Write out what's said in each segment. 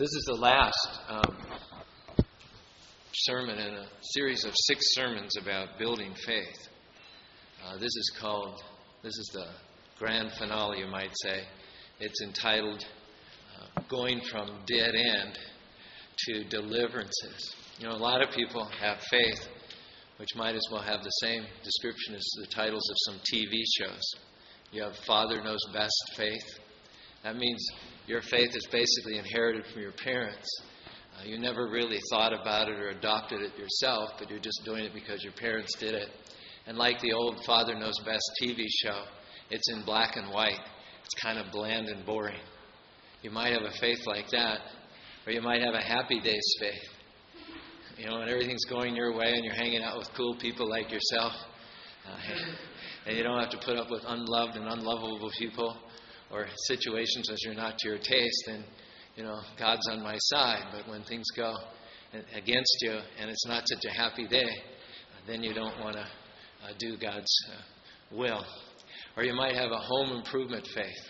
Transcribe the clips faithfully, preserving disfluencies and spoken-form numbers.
This is the last um, sermon in a series of six sermons about building faith. Uh, this is called, this is the grand finale, you might say. It's entitled uh, Going from Dead End to Deliverances. You know, a lot of people have faith, which might as well have the same description as the titles of some T V shows. You have Father Knows Best faith. That means your faith is basically inherited from your parents. Uh, you never really thought about it or adopted it yourself, but you're just doing it because your parents did it. And like the old Father Knows Best T V show, it's in black and white. It's kind of bland and boring. You might have a faith like that, or you might have a Happy Days faith. You know, and everything's going your way and you're hanging out with cool people like yourself. Uh, and you don't have to put up with unloved and unlovable people or situations as you're not to your taste. And, you know, God's on my side. But when things go against you and it's not such a happy day, then you don't want to uh, do God's uh, will. Or you might have a home improvement faith.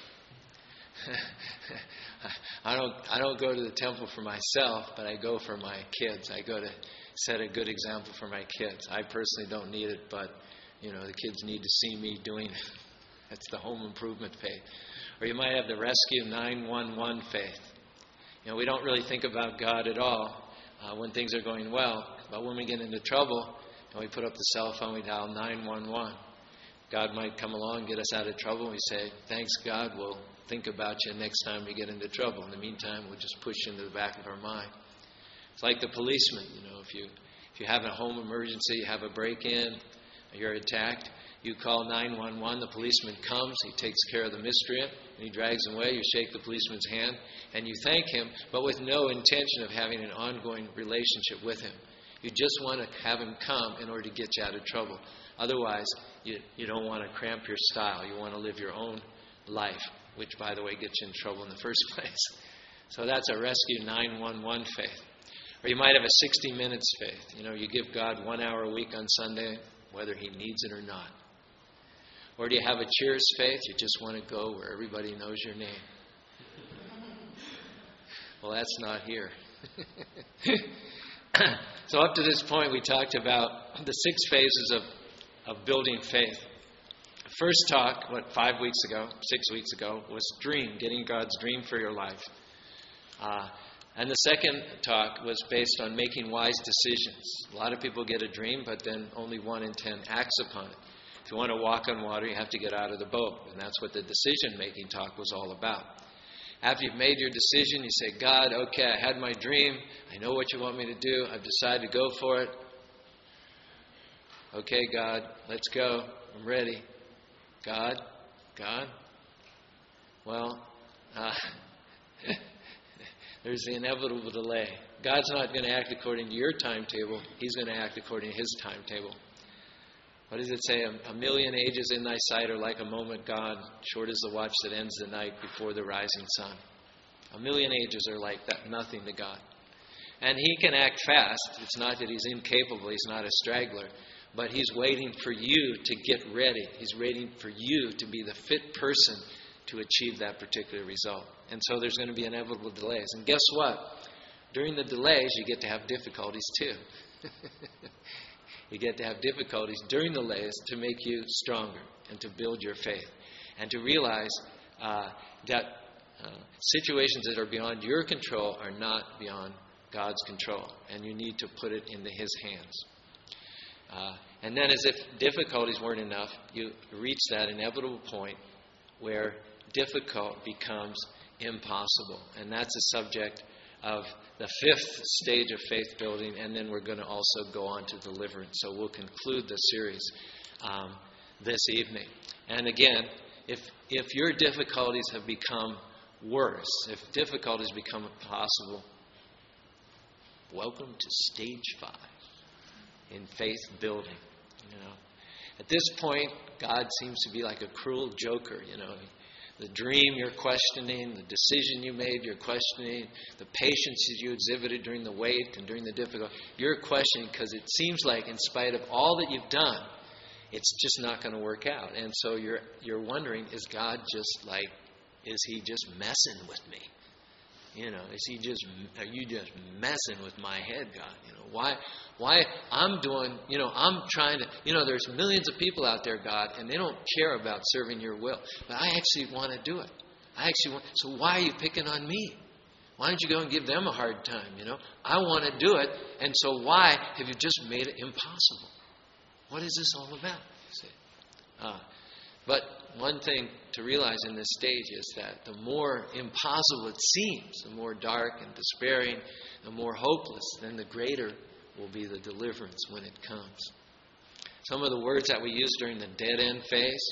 I don't I don't go to the temple for myself, but I go for my kids. I go to set a good example for my kids. I personally don't need it, but you know, the kids need to see me doing it. That's the home improvement faith. Or you might have the rescue nine one one faith. You know, we don't really think about God at all uh, when things are going well, but when we get into trouble and we put up the cell phone, we dial nine one one. God might come along, get us out of trouble, and we say, thanks God, we'll think about you next time we get into trouble. In the meantime, we'll just push into the back of our mind. It's like the policeman. You know, if you if you have a home emergency, you have a break-in, you're attacked, you call nine one one, the policeman comes, he takes care of the miscreant, and he drags him away. You shake the policeman's hand, and you thank him, but with no intention of having an ongoing relationship with him. You just want to have him come in order to get you out of trouble. Otherwise, you, you don't want to cramp your style. You want to live your own life, which, by the way, gets you in trouble in the first place. So that's a rescue nine one one faith. Or you might have a sixty minutes faith. You know, you give God one hour a week on Sunday, whether He needs it or not. Or do you have a cheers faith? You just want to go where everybody knows your name. Well, that's not here. So up to this point, we talked about the six phases of of building faith. First talk, what, five weeks ago, six weeks ago, was dream, getting God's dream for your life. Uh, and the second talk was based on making wise decisions. A lot of people get a dream, but then only one in ten acts upon it. If you want to walk on water, you have to get out of the boat. And that's what the decision-making talk was all about. After you've made your decision, you say, God, okay, I had my dream. I know what you want me to do. I've decided to go for it. Okay, God, let's go. I'm ready. God? God? Well, uh, there's the inevitable delay. God's not going to act according to your timetable. He's going to act according to His timetable. What does it say? A, a million ages in thy sight are like a moment, God, short as the watch that ends the night before the rising sun. A million ages are like that, nothing to God. And He can act fast. It's not that He's incapable. He's not a straggler. But He's waiting for you to get ready. He's waiting for you to be the fit person to achieve that particular result. And so there's going to be inevitable delays. And guess what? During the delays, you get to have difficulties too. You get to have difficulties during the delays to make you stronger and to build your faith. And to realize uh, that uh, situations that are beyond your control are not beyond God's control. And you need to put it into His hands. Uh, and then as if difficulties weren't enough, you reach that inevitable point where difficult becomes impossible. And that's the subject of the fifth stage of faith building, and then we're going to also go on to deliverance. So we'll conclude the series um, this evening. And again, if if your difficulties have become worse, if difficulties become impossible, welcome to stage five in faith building. You know, at this point, God seems to be like a cruel joker. You know, the dream you're questioning, the decision you made you're questioning, the patience that you exhibited during the wait and during the difficulty, you're questioning because it seems like in spite of all that you've done, it's just not going to work out. And so you're you're wondering, is God just like, is He just messing with me? You know, is he just, are you just messing with my head, God? You know, why, why I'm doing, you know, I'm trying to, you know, there's millions of people out there, God, and they don't care about serving your will. But I actually want to do it. I actually want, so why are you picking on me? Why don't you go and give them a hard time, you know? I want to do it, and so why have you just made it impossible? What is this all about? See? Uh, but one thing to realize in this stage is that the more impossible it seems, the more dark and despairing, the more hopeless, then the greater will be the deliverance when it comes. Some of the words that we use during the dead-end phase: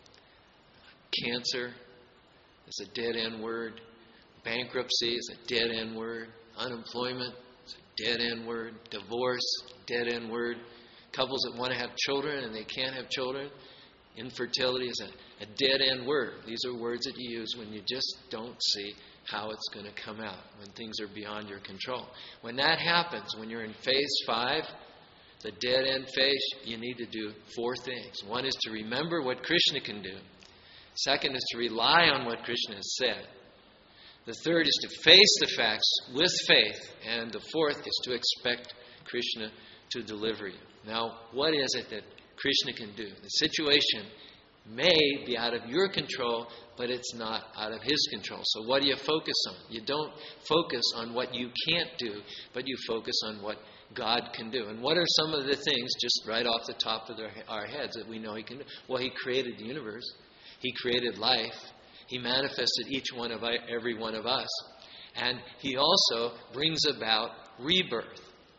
cancer is a dead-end word. Bankruptcy is a dead-end word. Unemployment is a dead-end word. Divorce, dead-end word. Couples that want to have children and they can't have children. Infertility is a, a dead-end word. These are words that you use when you just don't see how it's going to come out, when things are beyond your control. When that happens, when you're in phase five, the dead-end phase, you need to do four things. One is to remember what Krishna can do. Second is to rely on what Krishna has said. The third is to face the facts with faith. And the fourth is to expect Krishna to deliver you. Now, what is it that Krishna can do? The situation may be out of your control, but it's not out of His control. So what do you focus on? You don't focus on what you can't do, but you focus on what God can do. And what are some of the things, just right off the top of their, our heads, that we know He can do? Well, He created the universe. He created life. He manifested each one of every one of us. And He also brings about rebirth.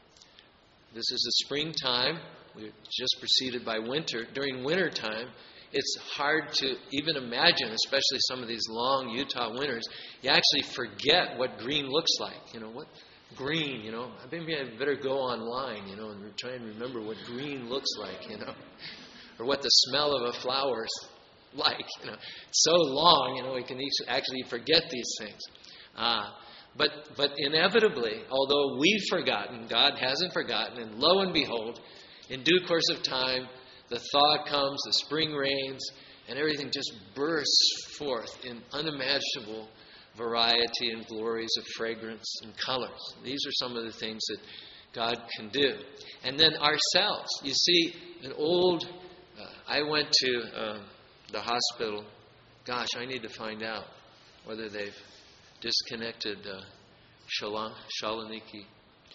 This is the springtime. We're just preceded by winter. During winter time, it's hard to even imagine, especially some of these long Utah winters. You actually forget what green looks like. You know, what green, you know. Maybe I better go online, you know, and try and remember what green looks like, you know. Or what the smell of a flower is like, you know. It's so long, you know, we can actually forget these things. Uh, but, but inevitably, although we've forgotten, God hasn't forgotten, and lo and behold, in due course of time, the thaw comes, the spring rains, and everything just bursts forth in unimaginable variety and glories of fragrance and colors. These are some of the things that God can do. And then ourselves. You see, an old... Uh, I went to uh, the hospital. Gosh, I need to find out whether they've disconnected uh, Shala, Shalaniki.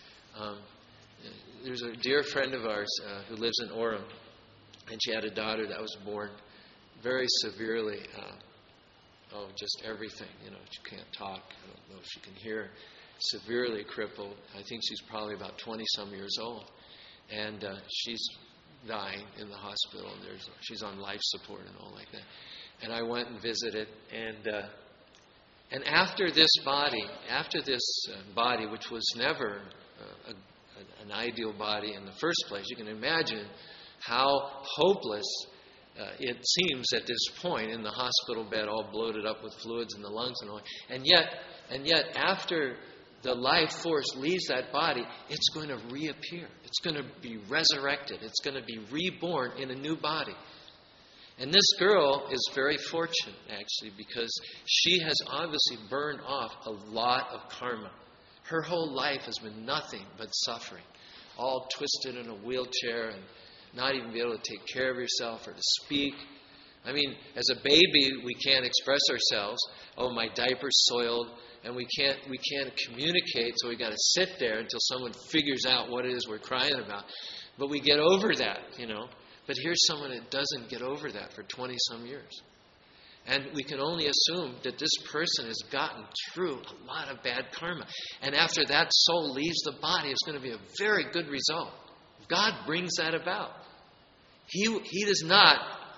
Um, There's a dear friend of ours uh, who lives in Orem, and she had a daughter that was born very severely, uh, oh, just everything. You know, she can't talk. I don't know if she can hear. Severely crippled. I think she's probably about twenty-some years old. And uh, she's dying in the hospital, and there's, she's on life support and all like that. And I went and visited, and uh, and after this body, after this uh, body, which was never uh, a an ideal body in the first place. You can imagine how hopeless uh, it seems at this point in the hospital bed, all bloated up with fluids in the lungs and all. And yet, and yet, after the life force leaves that body, it's going to reappear. It's going to be resurrected. It's going to be reborn in a new body. And this girl is very fortunate, actually, because she has obviously burned off a lot of karma. Her whole life has been nothing but suffering, all twisted in a wheelchair and not even be able to take care of yourself or to speak. I mean, as a baby, we can't express ourselves. Oh, my diaper's soiled, and we can't we can't communicate, so we got to sit there until someone figures out what it is we're crying about. But we get over that, you know. But here's someone that doesn't get over that for twenty-some years. And we can only assume that this person has gotten through a lot of bad karma. And after that soul leaves the body, it's going to be a very good result. God brings that about. He, he is not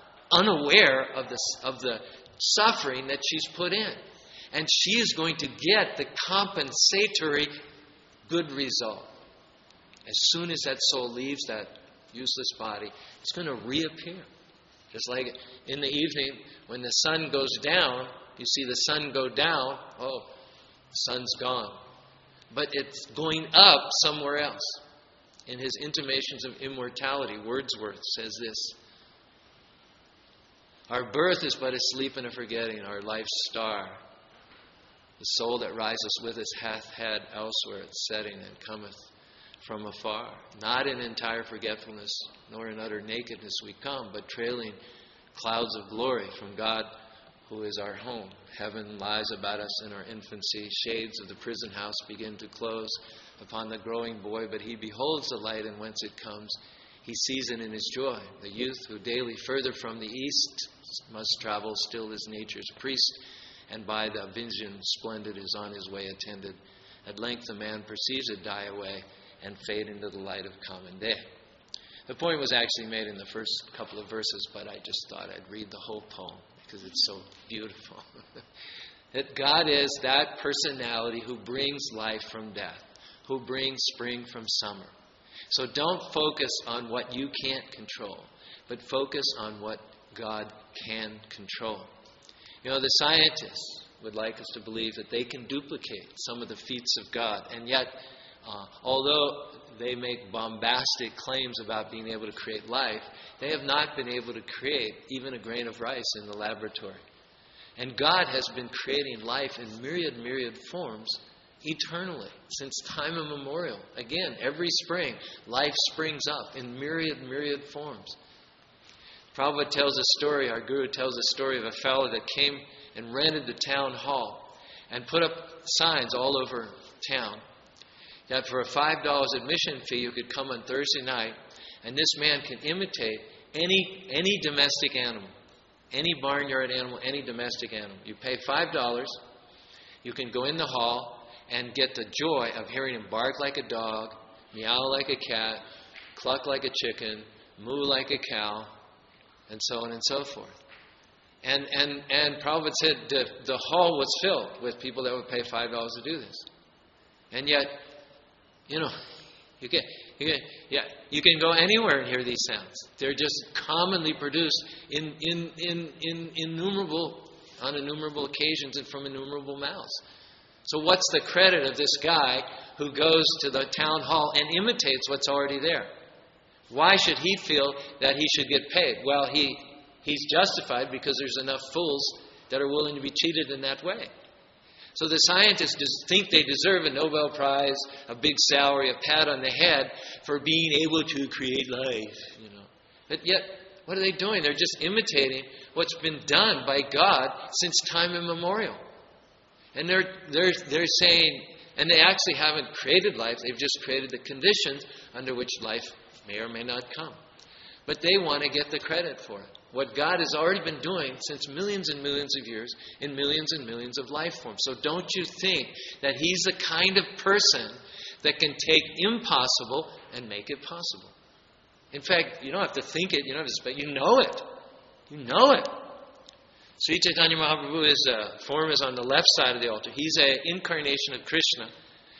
unaware of the, of the suffering that she's put in. And she is going to get the compensatory good result. As soon as that soul leaves that useless body, it's going to reappear. Just like in the evening, when the sun goes down, you see the sun go down, oh, the sun's gone. But it's going up somewhere else. In his Intimations of Immortality, Wordsworth says this: our birth is but a sleep and a forgetting, our life's star. The soul that riseth with us hath had elsewhere its setting, and cometh from afar. Not in entire forgetfulness, nor in utter nakedness we come, but trailing clouds of glory from God, who is our home. Heaven lies about us in our infancy. Shades of the prison house begin to close upon the growing boy, but he beholds the light, and whence it comes, he sees it in his joy. The youth who daily further from the east must travel, still is nature's priest, and by the vision splendid is on his way attended. At length the man perceives it die away, and fade into the light of common day. The point was actually made in the first couple of verses, but I just thought I'd read the whole poem because it's so beautiful. That God is that personality who brings life from death, who brings spring from summer. So don't focus on what you can't control, but focus on what God can control. You know, the scientists would like us to believe that they can duplicate some of the feats of God, and yet Uh, although they make bombastic claims about being able to create life, they have not been able to create even a grain of rice in the laboratory. And God has been creating life in myriad, myriad forms eternally, since time immemorial. Again, every spring, life springs up in myriad, myriad forms. Prabhupada tells a story, our Guru tells a story of a fellow that came and rented the town hall and put up signs all over town that for a five dollars admission fee, you could come on Thursday night, and this man can imitate any any domestic animal, any barnyard animal, any domestic animal. You pay five dollars, you can go in the hall and get the joy of hearing him bark like a dog, meow like a cat, cluck like a chicken, moo like a cow, and so on and so forth. And and and Prabhupada said the, the hall was filled with people that would pay five dollars to do this. And yet, you know, you can, you can, yeah, you can go anywhere and hear these sounds. They're just commonly produced in, in, in, in innumerable, on innumerable occasions and from innumerable mouths. So what's the credit of this guy who goes to the town hall and imitates what's already there? Why should he feel that he should get paid? Well, he he's justified because there's enough fools that are willing to be cheated in that way. So the scientists just think they deserve a Nobel Prize, a big salary, a pat on the head for being able to create life, you know. But yet, what are they doing? They're just imitating what's been done by God since time immemorial. And they're they're they're saying, and they actually haven't created life, they've just created the conditions under which life may or may not come. But they want to get the credit for it. What God has already been doing since millions and millions of years in millions and millions of life forms. So don't you think that He's the kind of person that can take impossible and make it possible. In fact, you don't have to think it, you don't have to speak, you know it. You know it. Sri Chaitanya Mahaprabhu, his uh, form is on the left side of the altar. He's an incarnation of Krishna.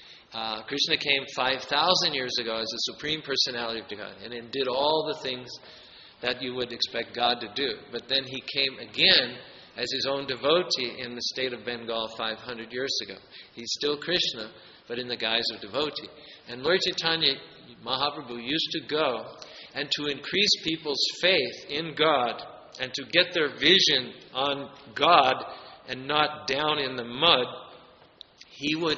Uh, Krishna came five thousand years ago as the Supreme Personality of God and then did all the things that you would expect God to do. But then He came again as His own devotee in the state of Bengal five hundred years ago. He's still Krishna, but in the guise of devotee. And Lord Chaitanya Mahaprabhu used to go, and to increase people's faith in God and to get their vision on God and not down in the mud, he would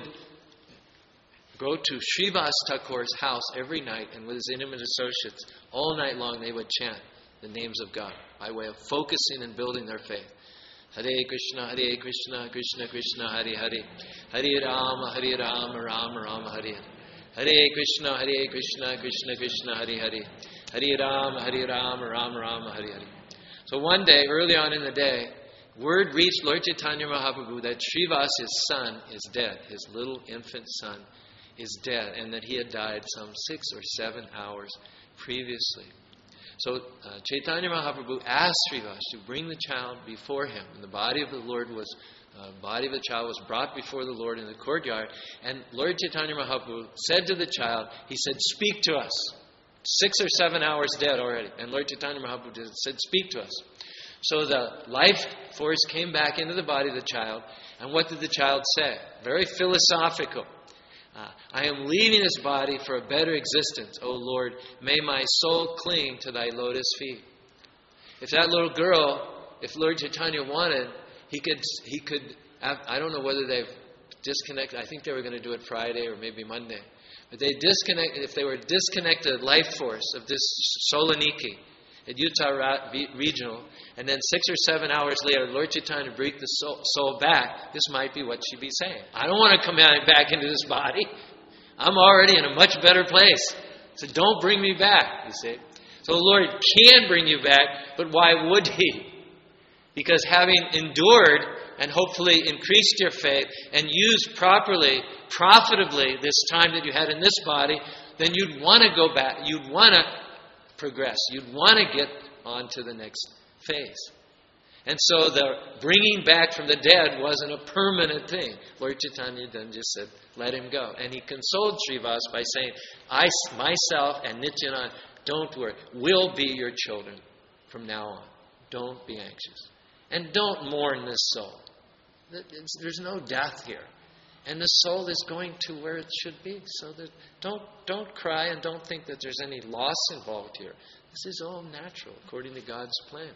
go to Srivas Thakur's house every night, and with his intimate associates, all night long they would chant the names of God by way of focusing and building their faith. Hare Krishna, Hare Krishna, Krishna Krishna, Hare Hare, Hare Rama, Hare Rama, Rama Rama, Hare Hare. Hare Krishna, Hare Krishna, Krishna Krishna, Hare Hare, Hare Rama, Hare Rama, Rama Rama, Hare Hare. So one day, early on in the day, word reached Lord Chaitanya Mahaprabhu that Srivas, his son, is dead. His little infant son is dead, and that he had died some six or seven hours previously. So uh, Chaitanya Mahaprabhu asked Srivas to bring the child before him. And the body of the Lord was, uh, body of the child was brought before the Lord in the courtyard. And Lord Chaitanya Mahaprabhu said to the child, he said, "Speak to us." Six or seven hours dead already. And Lord Chaitanya Mahaprabhu said, "Speak to us." So the life force came back into the body of the child. And what did the child say? Very philosophical. Uh, I am leaving this body for a better existence. O Lord, may my soul cling to thy lotus feet. If that little girl, if Lord Chaitanya wanted, he could, he could. I don't know whether they've disconnected. I think they were going to do it Friday or maybe Monday. But they disconnect. If they were disconnected life force of this Soloniki at Utah Regional, and then six or seven hours later, Lord Chaitanya bring the soul, soul back, this might be what she'd be saying. I don't want to come back into this body. I'm already in a much better place. So don't bring me back, you see. So the Lord can bring you back, but why would He? Because having endured and hopefully increased your faith and used properly, profitably this time that you had in this body, then you'd want to go back. You'd want to progress. You'd want to get on to the next phase. And so the bringing back from the dead wasn't a permanent thing. Lord Chaitanya then just said, let him go. And he consoled Srivas by saying, I myself and Nityananda, don't worry, will be your children from now on. Don't be anxious. And don't mourn this soul. There's no death here. And the soul is going to where it should be. So that don't don't cry and don't think that there's any loss involved here. This is all natural according to God's plan.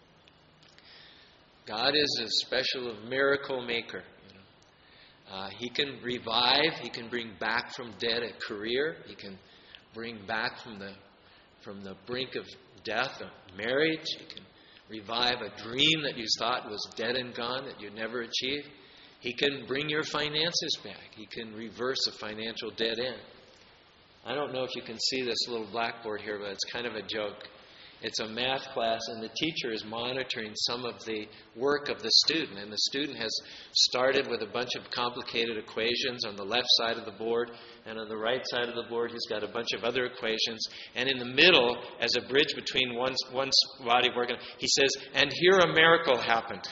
God is a special miracle maker. You know. uh, he can revive. He can bring back from dead a career. He can bring back from the from the brink of death a marriage. He can revive a dream that you thought was dead and gone that you'd never achieve. He can bring your finances back. He can reverse a financial dead end. I don't know if you can see this little blackboard here, but it's kind of a joke. It's a math class, and the teacher is monitoring some of the work of the student. And the student has started with a bunch of complicated equations on the left side of the board, and on the right side of the board he's got a bunch of other equations. And in the middle, as a bridge between one, one body of work, he says, and here a miracle happened.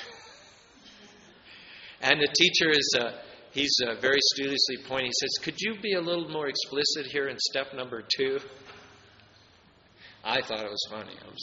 And the teacher is, uh, he's uh, very studiously pointing. He says, could you be a little more explicit here in step number two? I thought it was funny. I'm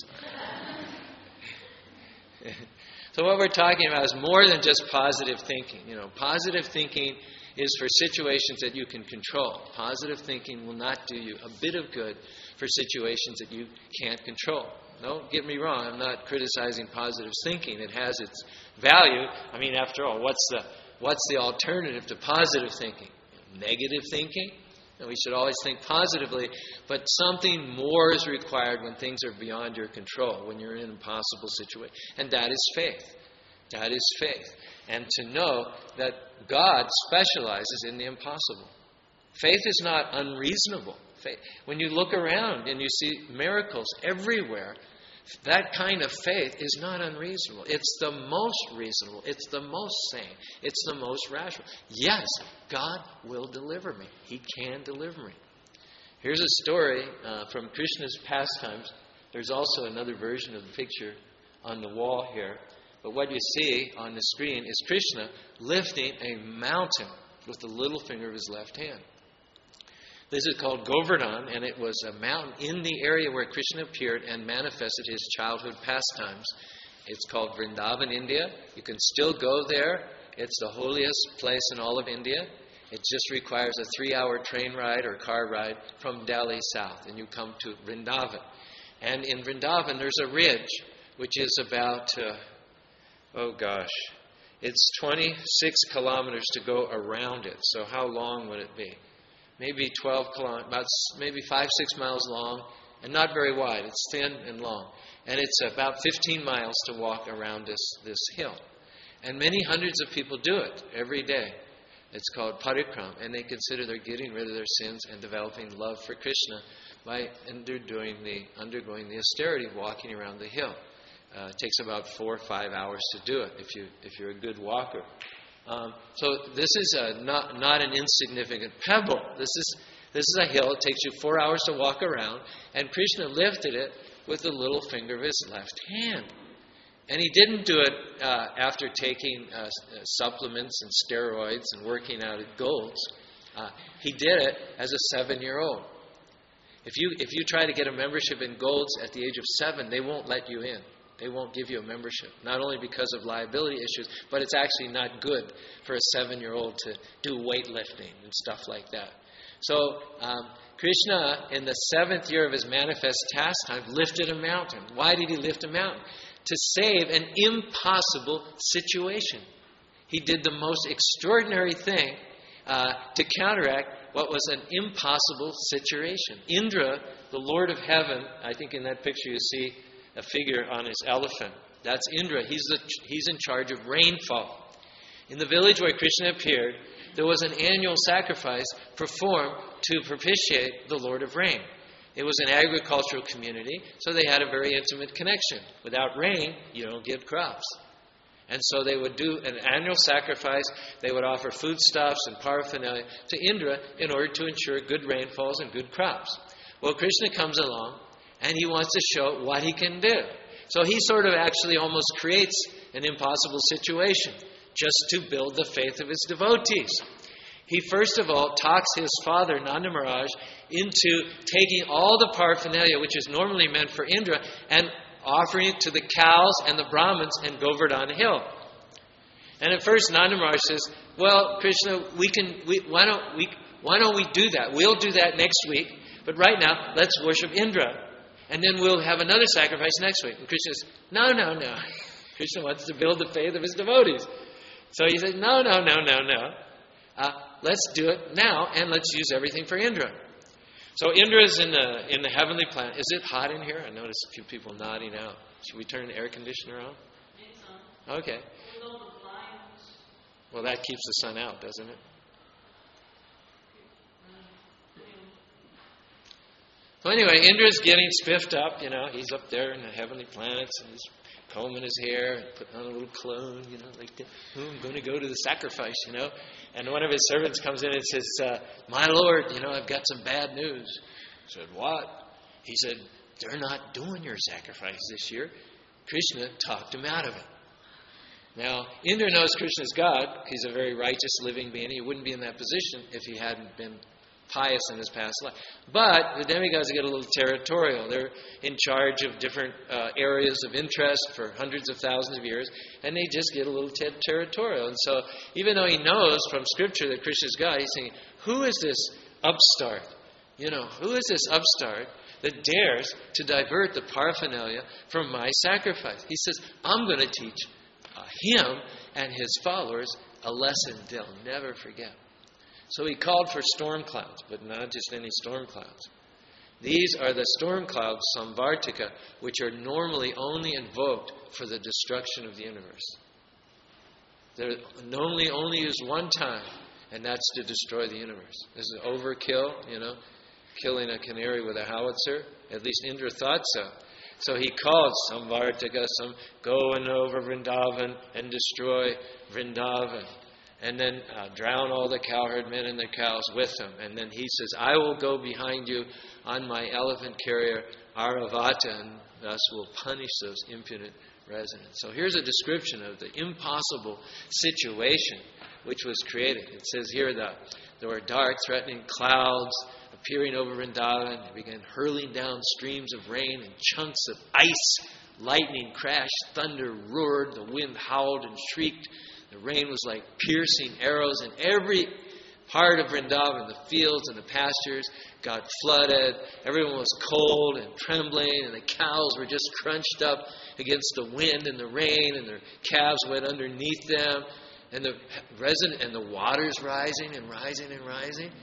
sorry. So what we're talking about is more than just positive thinking. You know, positive thinking is for situations that you can control. Positive thinking will not do you a bit of good for situations that you can't control. Don't get me wrong. I'm not criticizing positive thinking. It has its value. I mean, after all, what's the what's the alternative to positive thinking? Negative thinking? And we should always think positively, but something more is required when things are beyond your control, when you're in an impossible situation. And that is faith. That is faith. And to know that God specializes in the impossible. Faith is not unreasonable. Faith. When you look around and you see miracles everywhere, that kind of faith is not unreasonable. It's the most reasonable. It's the most sane. It's the most rational. Yes, God will deliver me. He can deliver me. Here's a story uh, from Krishna's pastimes. There's also another version of the picture on the wall here. But what you see on the screen is Krishna lifting a mountain with the little finger of his left hand. This is called Govardhan, and it was a mountain in the area where Krishna appeared and manifested his childhood pastimes. It's called Vrindavan, India. You can still go there. It's the holiest place in all of India. It just requires a three-hour train ride or car ride from Delhi south, and you come to Vrindavan. And in Vrindavan, there's a ridge, which is about, uh, oh gosh, it's twenty-six kilometers to go around it. So how long would it be? Maybe twelve kilometers, about maybe five, six miles long, and not very wide. It's thin and long. And it's about fifteen miles to walk around this, this hill. And many hundreds of people do it every day. It's called parikram, and they consider they're getting rid of their sins and developing love for Krishna by undergoing the, undergoing the austerity of walking around the hill. Uh, it takes about four or five hours to do it if, you, if you're a good walker. Um, so this is a, not not an insignificant pebble. This is this is a hill. It takes you four hours to walk around, and Krishna lifted it with the little finger of his left hand. And he didn't do it uh, after taking uh, supplements and steroids and working out at Gold's. Uh, he did it as a seven-year-old. If you if you try to get a membership in Gold's at the age of seven, they won't let you in. They won't give you a membership, not only because of liability issues, but it's actually not good for a seven-year-old to do weightlifting and stuff like that. So um, Krishna, in the seventh year of his manifest pastime, lifted a mountain. Why did he lift a mountain? To save an impossible situation. He did the most extraordinary thing uh, to counteract what was an impossible situation. Indra, the Lord of heaven, I think in that picture you see a figure on his elephant. That's Indra. He's, the, he's in charge of rainfall. In the village where Krishna appeared, there was an annual sacrifice performed to propitiate the Lord of Rain. It was an agricultural community, so they had a very intimate connection. Without rain, you don't get crops. And so they would do an annual sacrifice. They would offer foodstuffs and paraphernalia to Indra in order to ensure good rainfalls and good crops. Well, Krishna comes along, and he wants to show what he can do. So he sort of actually almost creates an impossible situation just to build the faith of his devotees. He first of all talks his father, Nanda Maharaj, into taking all the paraphernalia, which is normally meant for Indra, and offering it to the cows and the Brahmins and Govardhana Hill. And at first Nanda Maharaj says, well, Krishna, we can, we, why don't we why don't we do that? We'll do that next week, but right now, let's worship Indra. And then we'll have another sacrifice next week. And Krishna says, no, no, no. Krishna wants to build the faith of his devotees. So he says, no, no, no, no, no. Uh, let's do it now, and let's use everything for Indra. So Indra is in the in the heavenly planet. Is it hot in here? I noticed a few people nodding out. Should we turn the air conditioner on? Okay. Well, that keeps the sun out, doesn't it? So anyway, Indra's getting spiffed up. You know, he's up there in the heavenly planets, and he's combing his hair and putting on a little cologne, you know, like, oh, I'm going to go to the sacrifice, you know. And one of his servants comes in and says, uh, my Lord, you know, I've got some bad news. I said, what? He said, they're not doing your sacrifice this year. Krishna talked him out of it. Now, Indra knows Krishna's God. He's a very righteous living being. He wouldn't be in that position if he hadn't been pious in his past life. But the demigods get a little territorial. They're in charge of different uh, areas of interest for hundreds of thousands of years, and they just get a little ter- territorial. And so even though he knows from Scripture that Krishna's God, he's saying, who is this upstart? You know, who is this upstart that dares to divert the paraphernalia from my sacrifice? He says, I'm going to teach uh, him and his followers a lesson they'll never forget. So he called for storm clouds, but not just any storm clouds. These are the storm clouds, Samvartika, which are normally only invoked for the destruction of the universe. They're normally only used one time, and that's to destroy the universe. This is overkill, you know, killing a canary with a howitzer. At least Indra thought so. So he called Samvartika, some going over Vrindavan and destroy Vrindavan. And then uh, drown all the cowherd men and the cows with them. And then he says, I will go behind you on my elephant carrier, Aravata, and thus will punish those impudent residents. So here's a description of the impossible situation which was created. It says here that there were dark, threatening clouds appearing over Vrindavan. They began hurling down streams of rain and chunks of ice. Lightning crashed, thunder roared, the wind howled and shrieked. The rain was like piercing arrows, and every part of Vrindavan, the fields and the pastures, got flooded. Everyone was cold and trembling, and the cows were just crunched up against the wind and the rain, and their calves went underneath them, and the resin and the waters rising and rising and rising.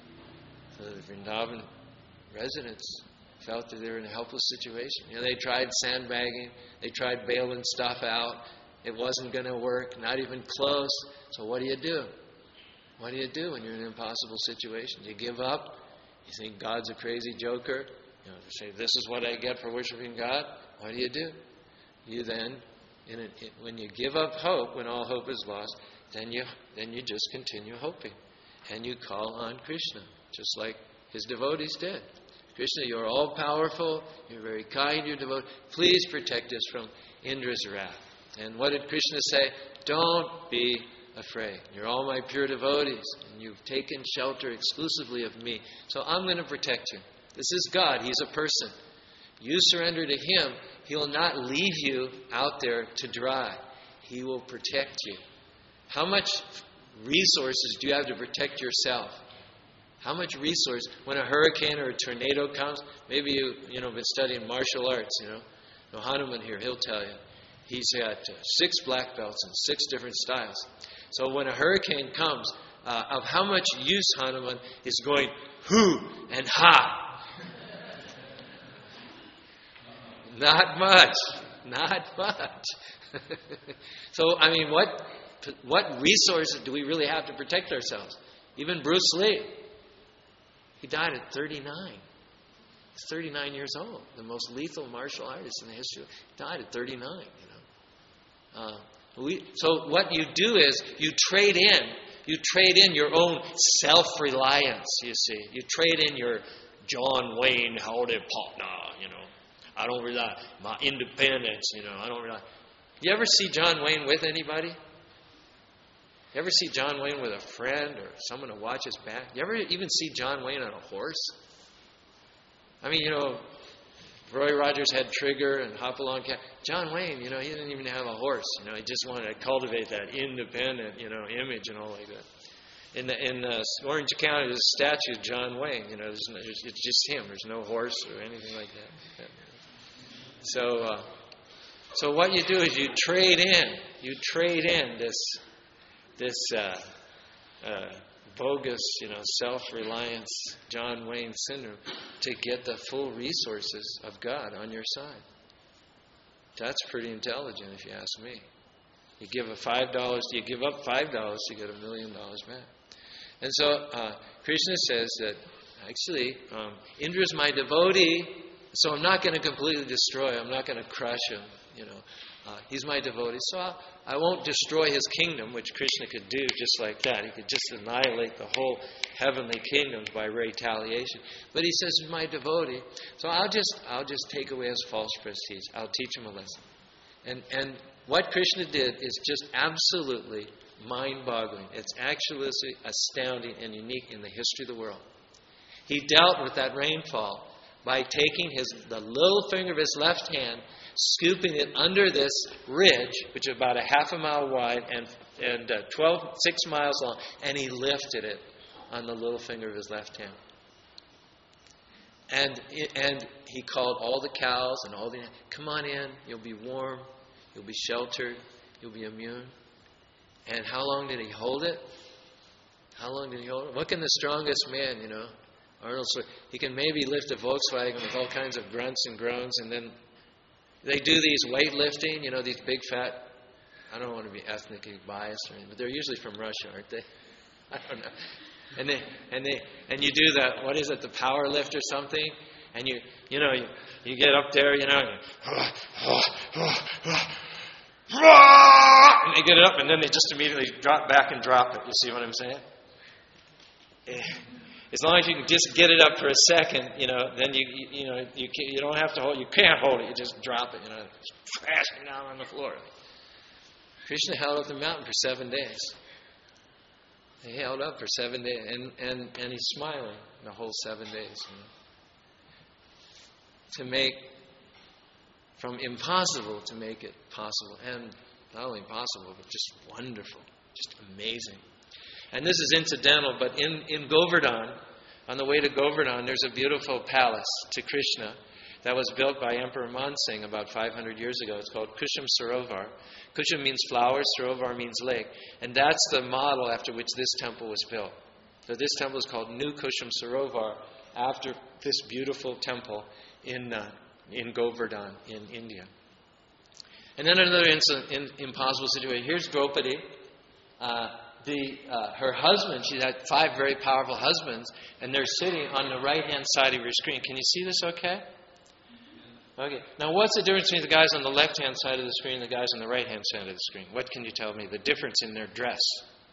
So the Vrindavan residents felt that they were in a helpless situation. You know, they tried sandbagging, they tried bailing stuff out. It wasn't going to work, not even close. So what do you do? What do you do when you're in an impossible situation? You give up? You think God's a crazy joker? You know, you say, this is what I get for worshiping God? What do you do? You then, in a, in, when you give up hope, when all hope is lost, then you then you just continue hoping. And you call on Krishna, just like his devotees did. Krishna, you're all-powerful. You're very kind. You're devoted. Please protect us from Indra's wrath. And what did Krishna say? Don't be afraid. You're all my pure devotees, and you've taken shelter exclusively of me. So I'm going to protect you. This is God. He's a person. You surrender to Him, He will not leave you out there to dry. He will protect you. How much resources do you have to protect yourself? How much resource when a hurricane or a tornado comes? Maybe you, you know, been studying martial arts, you know. No, Hanuman here, he'll tell you. He's got uh, six black belts and six different styles. So when a hurricane comes, uh, of how much use Hanuman is going hu and ha. Not much. Not much. So, I mean, what what resources do we really have to protect ourselves? Even Bruce Lee, he died at thirty-nine. He's thirty-nine years old, the most lethal martial artist in the history. He died at thirty-nine, you know. Uh, we, so what you do is you trade in, you trade in your own self-reliance, you see. You trade in your John Wayne, howdy partner, you know. I don't rely, my independence, you know, I don't rely. You ever see John Wayne with anybody? You ever see John Wayne with a friend or someone to watch his back? You ever even see John Wayne on a horse? I mean, you know, Roy Rogers had Trigger and Hopalong Cat. John Wayne, you know, he didn't even have a horse. You know, he just wanted to cultivate that independent, you know, image and all like that. In the in uh, Orange County, there's a statue of John Wayne. You know, there's no, there's, it's just him. There's no horse or anything like that. So, uh, so what you do is you trade in, you trade in this this uh, uh, bogus, you know, self-reliance, John Wayne syndrome, to get the full resources of God on your side. That's pretty intelligent, if you ask me. You give a five dollars, you give up five dollars to get a million dollars back. And so uh, Krishna says that actually um, Indra is my devotee, so I'm not going to completely destroy him. I'm not going to crush him. You know, uh, he's my devotee, so I'll, I won't destroy his kingdom, which Krishna could do just like that. He could just annihilate the whole heavenly kingdoms by retaliation. But he says he's my devotee, so I'll just I'll just take away his false prestige. I'll teach him a lesson. And and what Krishna did is just absolutely mind-boggling. It's actually astounding and unique in the history of the world. He dealt with that rainfall by taking his the little finger of his left hand, scooping it under this ridge, which is about a half a mile wide and and uh, twelve, six miles long, and he lifted it on the little finger of his left hand. And and he called all the cows and all the, come on in, you'll be warm, you'll be sheltered, you'll be immune. And how long did he hold it? How long did he hold it? What can the strongest man, you know, Arnold Schwarzenegger, he can maybe lift a Volkswagen with all kinds of grunts and groans, and then they do these weightlifting, you know, these big fat, I don't want to be ethnically biased or anything, but they're usually from Russia, aren't they? I don't know. And they and they and you do that, what is it, the power lift or something? And you you know, you, you get up there, you know, and they get it up and then they just immediately drop back and drop it. You see what I'm saying? As long as you can just get it up for a second, you know, then you you, you know you can, you don't have to hold. You can't hold it. You just drop it. You know, it's crashing down on the floor. Krishna held up the mountain for seven days. He held up for seven days, and and and he's smiling the whole seven days. You know, to make from impossible to make it possible, and not only possible but just wonderful, just amazing. And this is incidental, but in, in Govardhan, on the way to Govardhan, there's a beautiful palace to Krishna that was built by Emperor Mansingh about five hundred years ago. It's called Kushum Sarovar. Kushum means flowers, Sarovar means lake. And that's the model after which this temple was built. So this temple is called New Kushum Sarovar, after this beautiful temple in uh, in Govardhan in India. And then another incident, in, impossible situation. Here's Draupadi. Uh, The, uh, her husband, she had five very powerful husbands, and they're sitting on the right-hand side of your screen. Can you see this okay? Okay. Now, what's the difference between the guys on the left-hand side of the screen and the guys on the right-hand side of the screen? What can you tell me? The difference in their dress.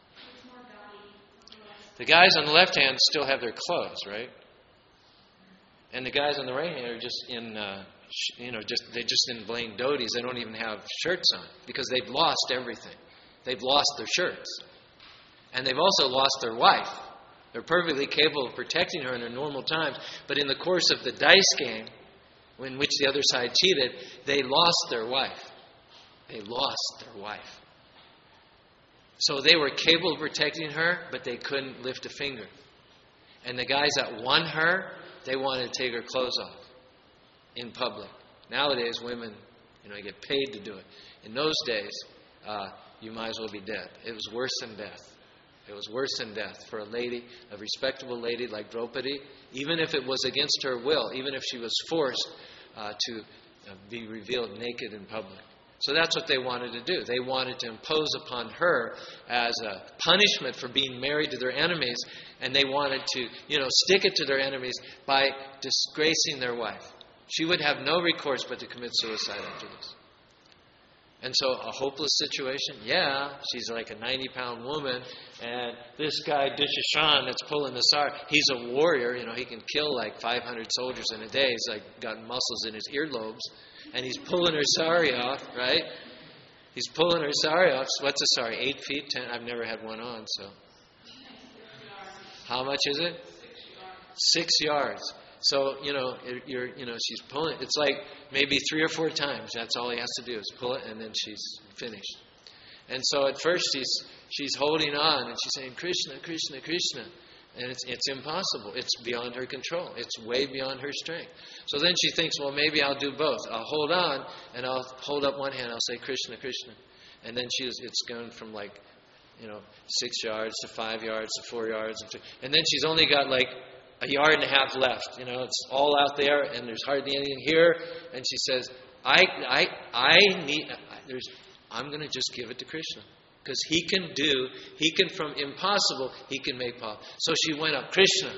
The guys on the left hand still have their clothes, right? And the guys on the right hand are just in, uh, you know, just they're just in plain dhotis. They don't even have shirts on because they've lost everything. They've lost their shirts. And they've also lost their wife. They're perfectly capable of protecting her in her normal times. But in the course of the dice game, in which the other side cheated, they lost their wife. They lost their wife. So they were capable of protecting her, but they couldn't lift a finger. And the guys that won her, they wanted to take her clothes off in public. Nowadays, women, you know, get paid to do it. In those days, uh, you might as well be dead. It was worse than death. It was worse than death for a lady, a respectable lady like Draupadi, even if it was against her will, even if she was forced uh, to uh, be revealed naked in public. So that's what they wanted to do. They wanted to impose upon her as a punishment for being married to their enemies, and they wanted to, you know, stick it to their enemies by disgracing their wife. She would have no recourse but to commit suicide after this. And so a hopeless situation, yeah, she's like a ninety-pound woman, and this guy, Dushashan, that's pulling the sari, he's a warrior, you know, he can kill like five hundred soldiers in a day. He's like got muscles in his earlobes, and he's pulling her sari off, right? He's pulling her sari off. What's a sari? Eight feet, ten? I've never had one on, so. How much is it? Six yards. So, you know, you're, you know, she's pulling it. It's like maybe three or four times. That's all he has to do is pull it, and then she's finished. And so at first she's she's holding on, and she's saying, Krishna, Krishna, Krishna. And it's it's impossible. It's beyond her control. It's way beyond her strength. So then she thinks, well, maybe I'll do both. I'll hold on, and I'll hold up one hand. I'll say, Krishna, Krishna. And then she's it's gone from like, you know, six yards to five yards to four yards. And, to, and then she's only got like a yard and a half left. You know, it's all out there, and there's hardly anything here. And she says, I, I, I need. There's. I'm going to just give it to Krishna, because he can do. He can, from impossible, he can make possible. So she went up, Krishna.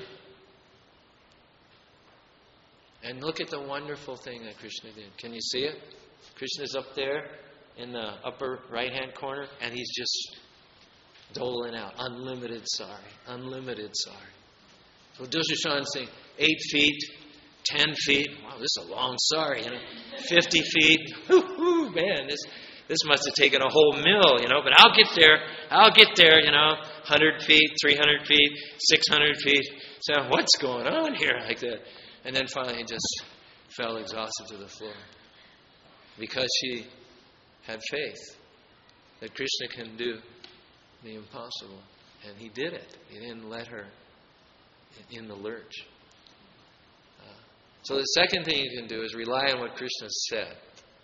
And look at the wonderful thing that Krishna did. Can you see it? Krishna's up there in the upper right-hand corner, and he's just doling out unlimited sari, unlimited sari. So Dushashan's saying, eight feet, ten feet. Wow, this is a long sari, you know. Fifty feet. Whoo, man, this this must have taken a whole mill, you know. But I'll get there. I'll get there, you know. Hundred feet, three hundred feet, six hundred feet. So what's going on here like that? And then finally he just fell exhausted to the floor, because she had faith that Krishna can do the impossible, and he did it. He didn't let her in the lurch. Uh, so the second thing you can do is rely on what Krishna said.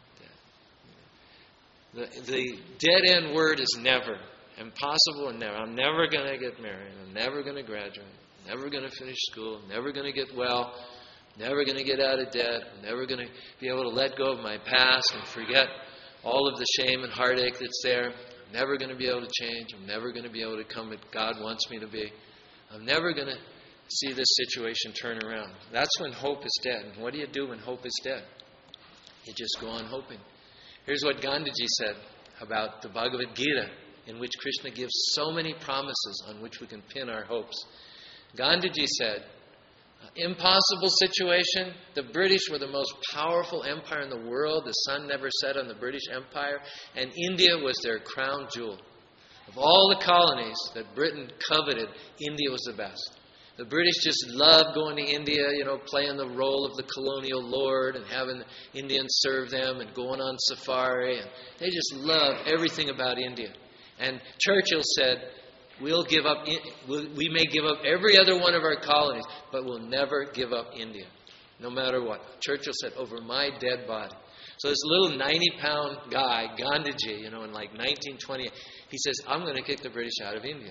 The, the dead-end word is never. Impossible and never. I'm never going to get married. I'm never going to graduate. I'm never going to finish school. I'm never going to get well. I'm never going to get out of debt. I'm never going to be able to let go of my past and forget all of the shame and heartache that's there. I'm never going to be able to change. I'm never going to be able to come what God wants me to be. I'm never going to see this situation turn around. That's when hope is dead. And what do you do when hope is dead? You just go on hoping. Here's what Gandhiji said about the Bhagavad Gita, in which Krishna gives so many promises on which we can pin our hopes. Gandhiji said, impossible situation. The British were the most powerful empire in the world. The sun never set on the British Empire. And India was their crown jewel. Of all the colonies that Britain coveted, India was the best. The British just loved going to India, you know, playing the role of the colonial lord and having the Indians serve them and going on safari. And they just loved everything about India. And Churchill said, we'll give up, we may give up every other one of our colonies, but we'll never give up India, no matter what. Churchill said, over my dead body. So this little ninety-pound guy, Gandhiji, you know, in like nineteen twenty, he says, I'm going to kick the British out of India.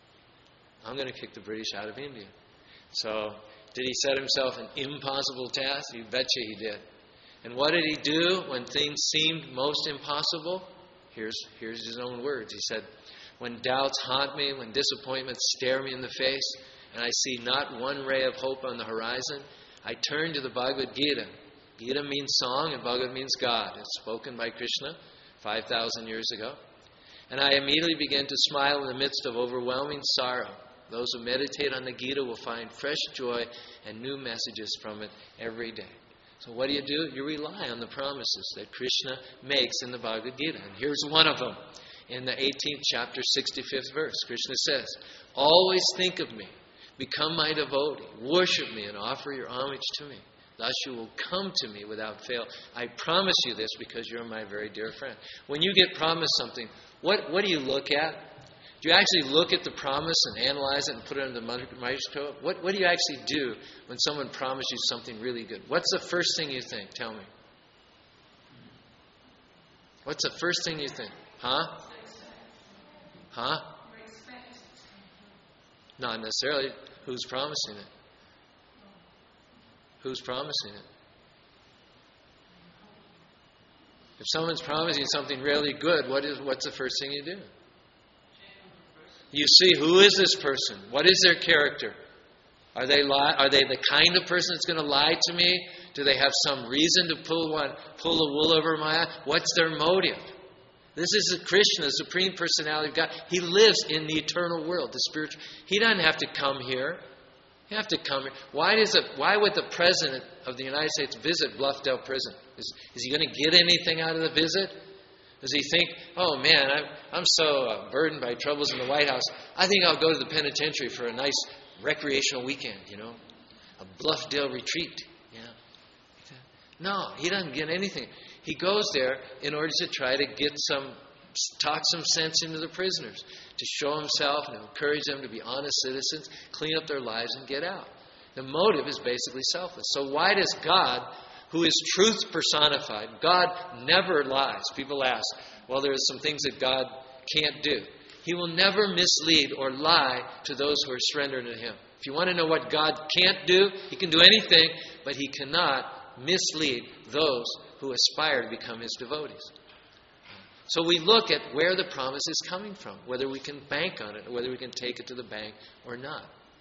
I'm going to kick the British out of India. So did he set himself an impossible task? You betcha he did. And what did he do when things seemed most impossible? Here's, here's his own words. He said, when doubts haunt me, when disappointments stare me in the face, and I see not one ray of hope on the horizon, I turn to the Bhagavad Gita. Gita means song, and Bhagavad means God. It's spoken by Krishna five thousand years ago. And I immediately begin to smile in the midst of overwhelming sorrow. Those who meditate on the Gita will find fresh joy and new messages from it every day. So what do you do? You rely on the promises that Krishna makes in the Bhagavad Gita. And here's one of them. In the eighteenth chapter, sixty-fifth verse, Krishna says, always think of me, become my devotee, worship me, and offer your homage to me. Thus you will come to me without fail. I promise you this because you're my very dear friend. When you get promised something, what, what do you look at? Do you actually look at the promise and analyze it and put it under the microscope? What, what do you actually do when someone promises you something really good? What's the first thing you think? Tell me. What's the first thing you think? Huh? Huh? Not necessarily. Who's promising it? Who's promising it? If someone's promising something really good, what is what's the first thing you do? You see, who is this person? What is their character? Are they li- Are they the kind of person that's going to lie to me? Do they have some reason to pull one, pull the wool over my eye? What's their motive? This is a Krishna, the Supreme Personality of God. He lives in the eternal world, the spiritual. He doesn't have to come here. He doesn't have to come here. Why does it? Why would the President of the United States visit Bluffdale Prison? Is, is he going to get anything out of the visit? Does he think, oh man, I'm, I'm so uh, burdened by troubles in the White House, I think I'll go to the penitentiary for a nice recreational weekend, you know, a Bluffdale retreat. Yeah. No, he doesn't get anything. He goes there in order to try to get some, talk some sense into the prisoners, to show himself and encourage them to be honest citizens, clean up their lives and get out. The motive is basically selfless. So why does God, who is truth personified, God never lies. People ask, well, there are some things that God can't do. He will never mislead or lie to those who are surrendered to Him. If you want to know what God can't do, He can do anything, but He cannot mislead those who aspire to become His devotees. So we look at where the promise is coming from, whether we can bank on it, or whether we can take it to the bank or not.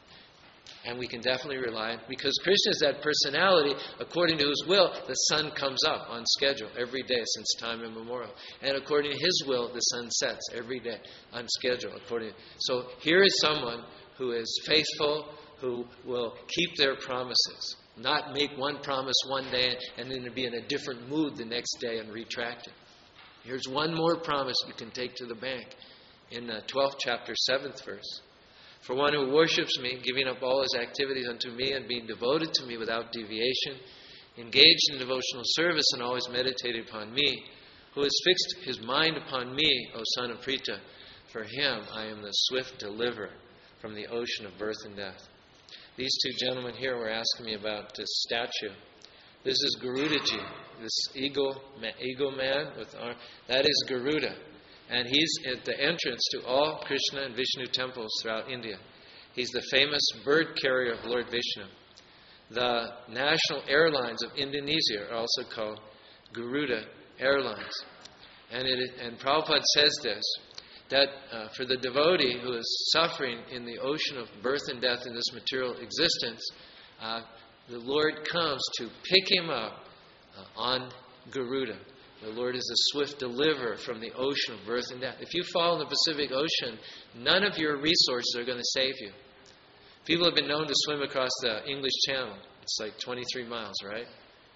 And we can definitely rely on it, because Krishna is that personality, according to His will, the sun comes up on schedule every day since time immemorial. And according to His will, the sun sets every day on schedule. According. So here is someone who is faithful, who will keep their promises. Not make one promise one day and then be in a different mood the next day and retract it. Here's one more promise you can take to the bank in the twelfth chapter, seventh verse. For one who worships me, giving up all his activities unto me and being devoted to me without deviation, engaged in devotional service and always meditated upon me, who has fixed his mind upon me, O son of Pritha, for him I am the swift deliverer from the ocean of birth and death. These two gentlemen here were asking me about this statue. This is Garudaji, this eagle, eagle man with arm. That is Garuda. And he's at the entrance to all Krishna and Vishnu temples throughout India. He's the famous bird carrier of Lord Vishnu. The national airlines of Indonesia are also called Garuda Airlines. And, it, and Prabhupada says this, that uh, for the devotee who is suffering in the ocean of birth and death in this material existence, uh, the Lord comes to pick him up uh, on Garuda. The Lord is a swift deliverer from the ocean of birth and death. If you fall in the Pacific Ocean, none of your resources are going to save you. People have been known to swim across the English Channel. It's like twenty-three miles, right?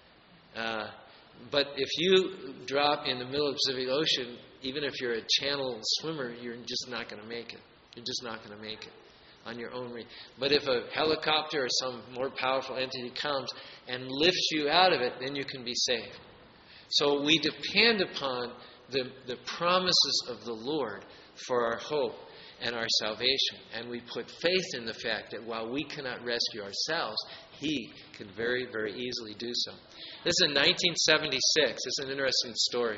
Uh, but if you drop in the middle of the Pacific Ocean, even if you're a channel swimmer, you're just not going to make it. You're just not going to make it on your own. Re- but if a helicopter or some more powerful entity comes and lifts you out of it, then you can be saved. So we depend upon the, the promises of the Lord for our hope and our salvation. And we put faith in the fact that while we cannot rescue ourselves, He can very, very easily do so. This is in nineteen seventy-six. It's an interesting story.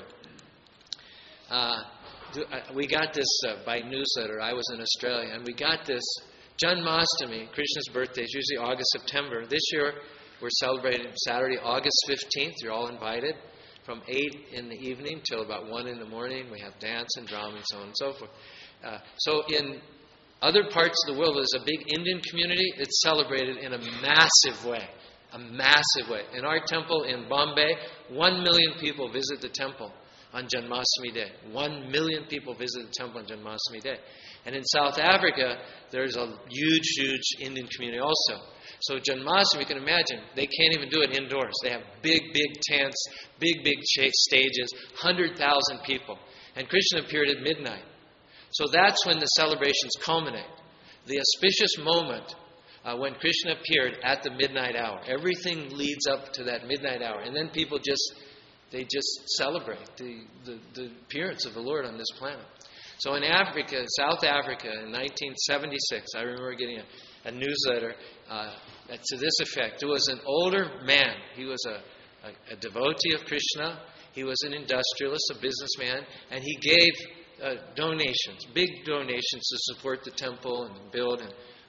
Uh, we got this uh, by newsletter. I was in Australia, and we got this Janmashtami, Krishna's birthday, is usually August, September. This year, we're celebrating Saturday, August fifteenth. You're all invited. From eight in the evening till about one in the morning. We have dance and drama and so on and so forth. Uh, so in other parts of the world, there's a big Indian community. It's celebrated in a massive way. A massive way. In our temple in Bombay, one million people visit the temple on Janmashtami Day. One million people visit the temple on Janmashtami Day. And in South Africa, there's a huge, huge Indian community also. So Janmashtami, you can imagine, they can't even do it indoors. They have big, big tents, big, big stages, one hundred thousand people. And Krishna appeared at midnight. So that's when the celebrations culminate. The auspicious moment uh, when Krishna appeared at the midnight hour. Everything leads up to that midnight hour. And then people just, they just celebrate the, the, the appearance of the Lord on this planet. So in Africa, South Africa, in nineteen seventy-six, I remember getting a, a newsletter uh, to this effect. There was an older man. He was a, a, a devotee of Krishna. He was an industrialist, a businessman, and he gave uh, donations, big donations to support the temple and build and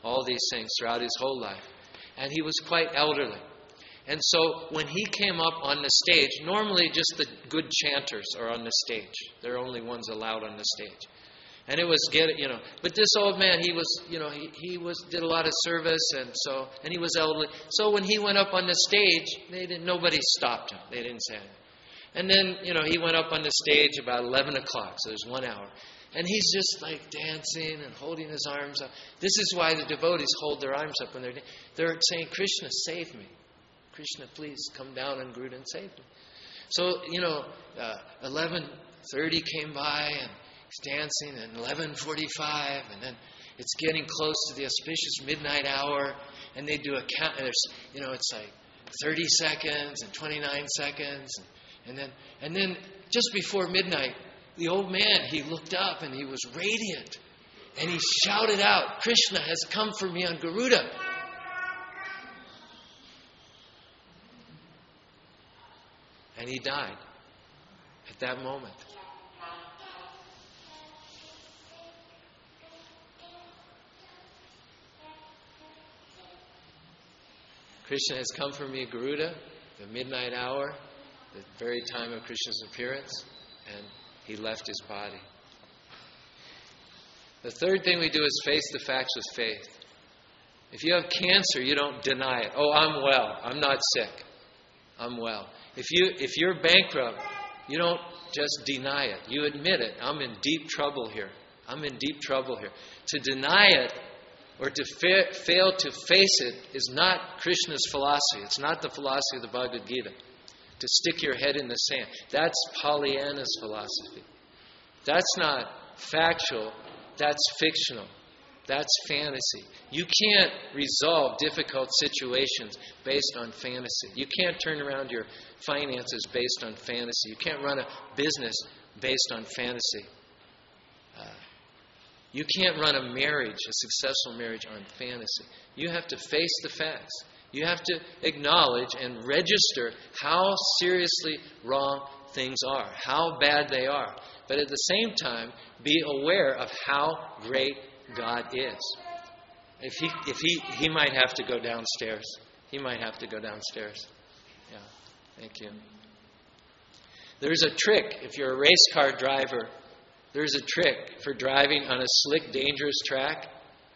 all these things throughout his whole life. And he was quite elderly. And so when he came up on the stage, normally just the good chanters are on the stage. They're only ones allowed on the stage. And it was, get you know, but this old man, he was, you know, he, he was did a lot of service, and so, and he was elderly. So when he went up on the stage, they didn't, nobody stopped him. They didn't say anything. And then, you know, he went up on the stage about eleven o'clock, so there's one hour. And he's just like dancing and holding his arms up. This is why the devotees hold their arms up when they're they're saying, Krishna, save me. Krishna, please come down on Garuda and save me. So, you know, uh, eleven thirty came by and he's dancing, and eleven forty-five, and then it's getting close to the auspicious midnight hour, and they do a count. There's, you know, it's like thirty seconds and twenty-nine seconds, and, and then and then just before midnight, the old man, he looked up and he was radiant, and he shouted out, Krishna has come for me on Garuda. And he died at that moment. Krishna has come for me, Garuda, the midnight hour, the very time of Krishna's appearance, and he left his body. The third thing we do is face the facts with faith. If you have cancer, you don't deny it. Oh, I'm well. I'm not sick. I'm well. If you if you're bankrupt, you don't just deny it. You admit it. I'm in deep trouble here. I'm in deep trouble here. To deny it or to fa- fail to face it is not Krishna's philosophy. It's not the philosophy of the Bhagavad Gita. To stick your head in the sand. That's Pollyanna's philosophy. That's not factual. That's fictional. That's fantasy. You can't resolve difficult situations based on fantasy. You can't turn around your finances based on fantasy. You can't run a business based on fantasy. Uh, you can't run a marriage, a successful marriage, on fantasy. You have to face the facts. You have to acknowledge and register how seriously wrong things are, how bad they are. But at the same time, be aware of how great God is. If he, if he, he might have to go downstairs. He might have to go downstairs. Yeah, thank you. There's a trick. If you're a race car driver, there's a trick for driving on a slick, dangerous track.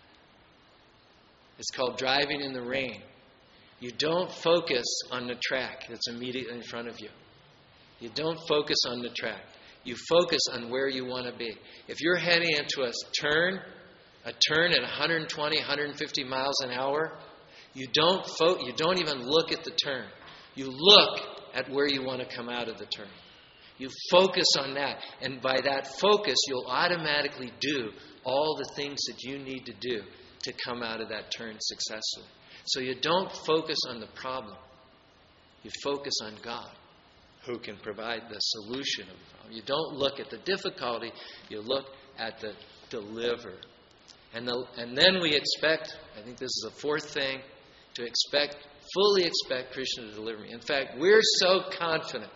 It's called driving in the rain. You don't focus on the track that's immediately in front of you. You don't focus on the track. You focus on where you want to be. If you're heading into a turn, a turn at one twenty, one fifty miles an hour, you don't fo- you don't even look at the turn. You look at where you want to come out of the turn. You focus on that. And by that focus, you'll automatically do all the things that you need to do to come out of that turn successfully. So you don't focus on the problem. You focus on God, who can provide the solution of the problem. You don't look at the difficulty. You look at the deliverer. And, the, and then we expect, I think this is the fourth thing, to expect, fully expect Krishna to deliver me. In fact, we're so confident.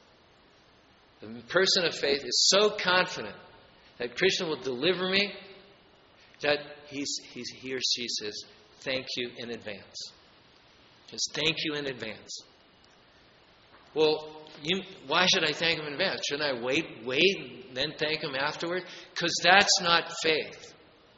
The person of faith is so confident that Krishna will deliver me that he's, he's, he or she says, thank you in advance. Just thank you in advance. Well, you, why should I thank him in advance? Shouldn't I wait, wait, and then thank him afterward? Because that's not faith.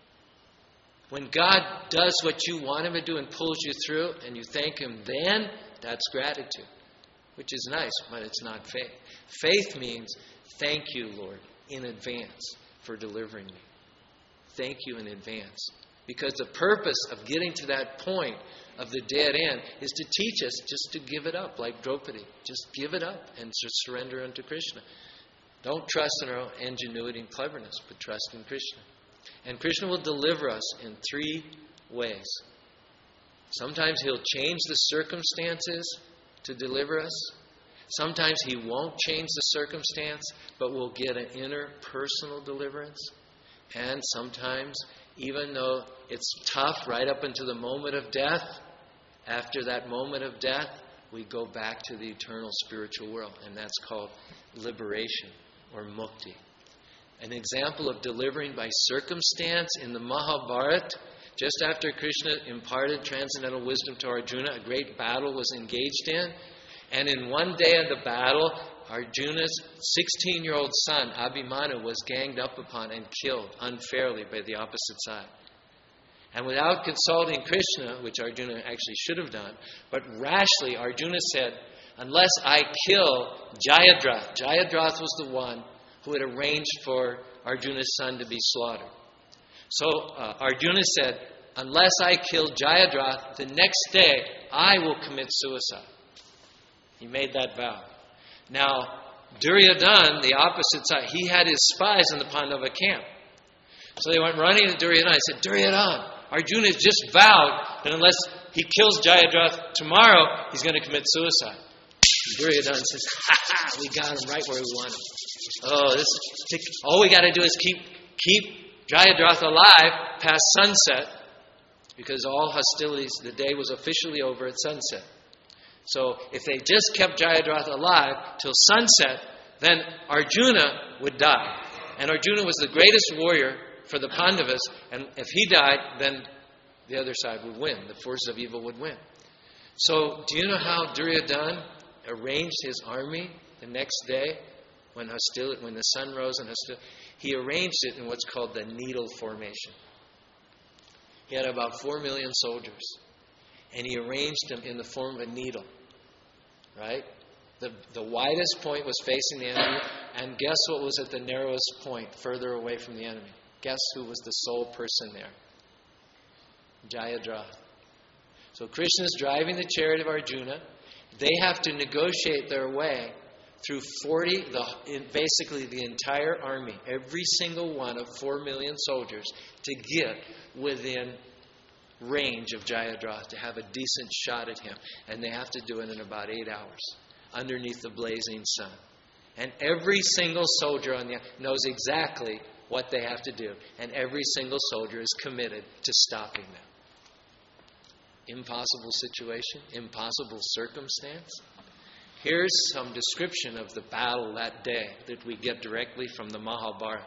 When God does what you want him to do and pulls you through, and you thank him then, that's gratitude, which is nice, but it's not faith. Faith means, thank you, Lord, in advance for delivering me. Thank you in advance. Because the purpose of getting to that point of the dead end is to teach us just to give it up, like Draupadi. Just give it up and just surrender unto Krishna. Don't trust in our own ingenuity and cleverness, but trust in Krishna. And Krishna will deliver us in three ways. Sometimes he'll change the circumstances to deliver us. Sometimes he won't change the circumstance, but we'll get an inner personal deliverance. And sometimes, even though it's tough right up until the moment of death, after that moment of death, we go back to the eternal spiritual world. And that's called liberation or mukti. An example of delivering by circumstance in the Mahabharata, just after Krishna imparted transcendental wisdom to Arjuna, a great battle was engaged in. And in one day of the battle, Arjuna's sixteen-year-old son, Abhimanyu, was ganged up upon and killed unfairly by the opposite side. And without consulting Krishna, which Arjuna actually should have done, but rashly, Arjuna said, unless I kill Jayadratha. Jayadratha was the one who had arranged for Arjuna's son to be slaughtered. So uh, Arjuna said, unless I kill Jayadratha, the next day I will commit suicide. He made that vow. Now, Duryodhana, the opposite side, he had his spies in the Pandava camp. So they went running to Duryodhana and said, Duryodhana, Arjuna has just vowed that unless he kills Jayadratha tomorrow, he's going to commit suicide. Duryodhana says, ha ha, we got him right where we want him. Oh, this all we got to do is keep keep Jayadratha alive past sunset, because all hostilities, the day was officially over at sunset. So if they just kept Jayadratha alive till sunset, then Arjuna would die. And Arjuna was the greatest warrior for the Pandavas, and if he died, then the other side would win. The forces of evil would win. So do you know how Duryodhana arranged his army the next day when hostility, when the sun rose and hostility? He arranged it in what's called the needle formation. He had about four million soldiers, and he arranged them in the form of a needle. Right? The, the widest point was facing the enemy, and guess what was at the narrowest point, further away from the enemy? Guess who was the sole person there? Jayadratha. So Krishna is driving the chariot of Arjuna. They have to negotiate their way through forty, the, in basically the entire army, every single one of four million soldiers, to get within range of Jayadratha, to have a decent shot at him. And they have to do it in about eight hours, underneath the blazing sun. And every single soldier on the knows exactly what they have to do. And every single soldier is committed to stopping them. Impossible situation, impossible circumstance. Here's some description of the battle that day that we get directly from the Mahabharata.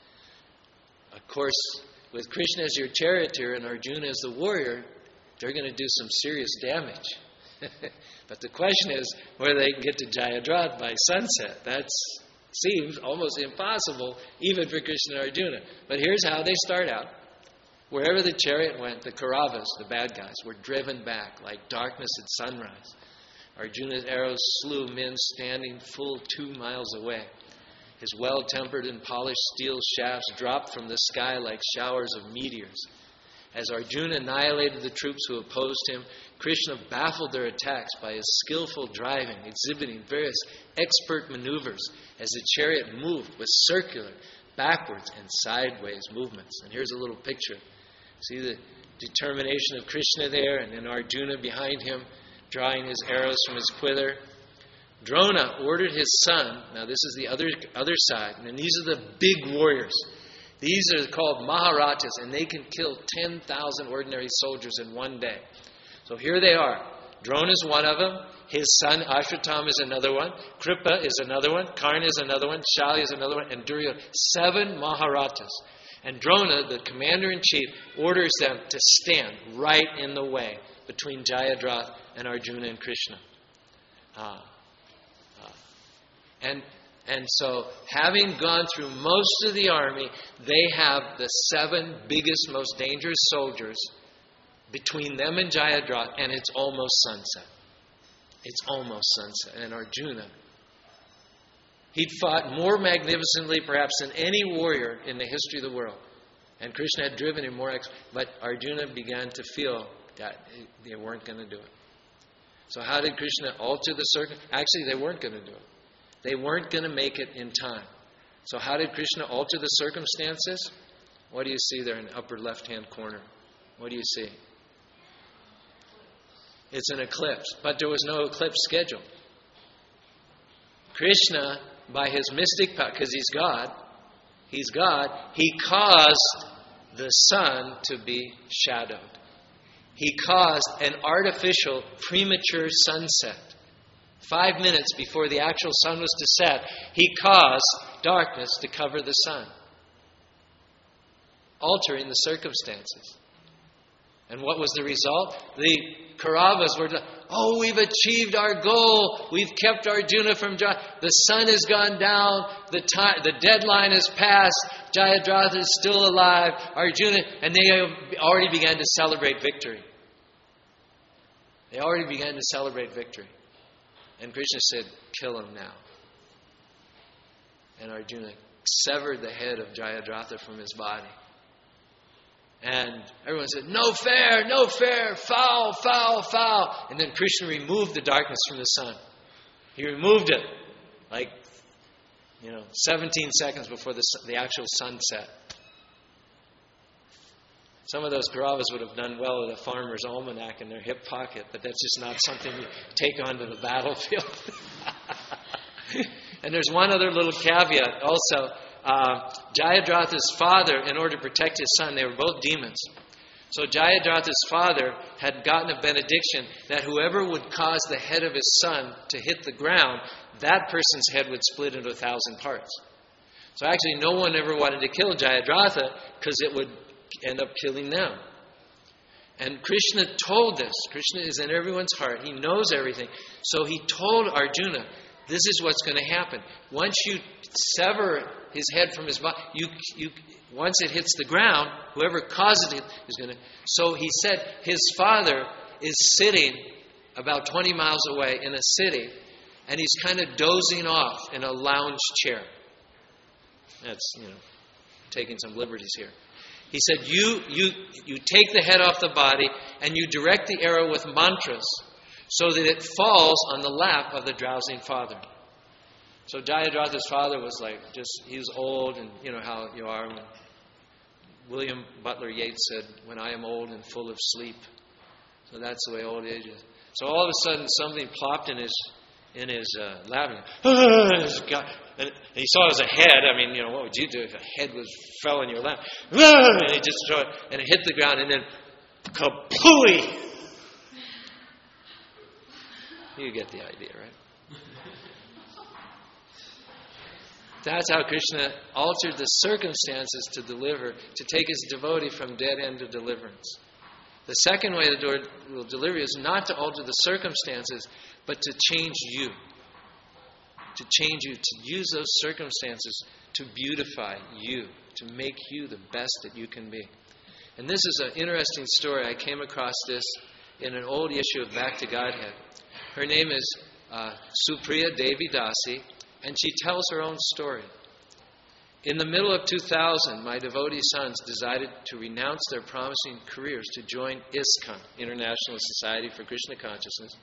Of course, with Krishna as your charioteer and Arjuna as the warrior, they're going to do some serious damage. But the question is whether they can get to Jayadratha by sunset. That seems almost impossible, even for Krishna and Arjuna. But here's how they start out. Wherever the chariot went, the Kauravas, the bad guys, were driven back like darkness at sunrise. Arjuna's arrows slew men standing full two miles away. His well-tempered and polished steel shafts dropped from the sky like showers of meteors. As Arjuna annihilated the troops who opposed him, Krishna baffled their attacks by his skillful driving, exhibiting various expert maneuvers as the chariot moved with circular, backwards, and sideways movements. And here's a little picture. See the determination of Krishna there, and then Arjuna behind him, drawing his arrows from his quiver. Drona ordered his son, now this is the other other side, and these are the big warriors. These are called Maharajas, and they can kill ten thousand ordinary soldiers in one day. So here they are. Drona is one of them. His son Ashwatthama is another one. Kripa is another one. Karna is another one. Shali is another one. And Duryodhana. Seven Maharajas. And Drona, the commander-in-chief, orders them to stand right in the way between Jayadratha and Arjuna and Krishna. Ah. Ah. And, and so, having gone through most of the army, they have the seven biggest, most dangerous soldiers between them and Jayadratha, and it's almost sunset. It's almost sunset. And Arjuna, he'd fought more magnificently perhaps than any warrior in the history of the world. And Krishna had driven him more, ex- but Arjuna began to feel that they weren't going to do it. So how did Krishna alter the circumstances? Actually, they weren't going to do it. They weren't going to make it in time. So how did Krishna alter the circumstances? What do you see there in the upper left-hand corner? What do you see? It's an eclipse, but there was no eclipse scheduled. Krishna, by his mystic power, because he's God, he's God, he caused the sun to be shadowed. He caused an artificial premature sunset. Five minutes before the actual sun was to set, he caused darkness to cover the sun, altering the circumstances. And what was the result? The Kauravas were, oh, we've achieved our goal. We've kept Arjuna from Jaya. The sun has gone down. The time, the deadline has passed. Jayadratha is still alive. Arjuna, and they already began to celebrate victory. They already began to celebrate victory. And Krishna said, kill him now. And Arjuna severed the head of Jayadratha from his body. And everyone said, no fair, no fair, foul, foul, foul. And then Krishna removed the darkness from the sun. He removed it like, you know, seventeen seconds before the, the actual sunset. Some of those Kauravas would have done well with a farmer's almanac in their hip pocket, but that's just not something you take onto the battlefield. And there's one other little caveat also. Uh, Jayadratha's father, in order to protect his son, they were both demons. So Jayadratha's father had gotten a benediction that whoever would cause the head of his son to hit the ground, that person's head would split into a thousand parts. So actually no one ever wanted to kill Jayadratha because it would end up killing them. And Krishna told this. Krishna is in everyone's heart. He knows everything. So he told Arjuna, this is what's going to happen. Once you sever his head from his body, you, you, once it hits the ground, whoever causes it is going to... So he said his father is sitting about twenty miles away in a city, and he's kind of dozing off in a lounge chair. That's, you know, taking some liberties here. He said, you, you, you take the head off the body, and you direct the arrow with mantras, so that it falls on the lap of the drowsing father. So Jayadratha's father was like, just, he was old, and you know how you are. When William Butler Yeats said, when I am old and full of sleep. So that's the way old age is. So all of a sudden, something plopped in his in his uh, lap, and, and he saw it as a head. I mean, you know, what would you do if a head was fell in your lap? And he just threw it, and it hit the ground, and then kapooey! You get the idea, right? That's how Krishna altered the circumstances to deliver, to take his devotee from dead end to deliverance. The second way the Lord will deliver you is not to alter the circumstances, but to change you. To change you, to use those circumstances to beautify you, to make you the best that you can be. And this is an interesting story. I came across this in an old issue of Back to Godhead. Her name is uh, Supriya Devi Dasi, and she tells her own story. In the middle of two thousand, my devotee sons decided to renounce their promising careers to join ISKCON, International Society for Krishna Consciousness,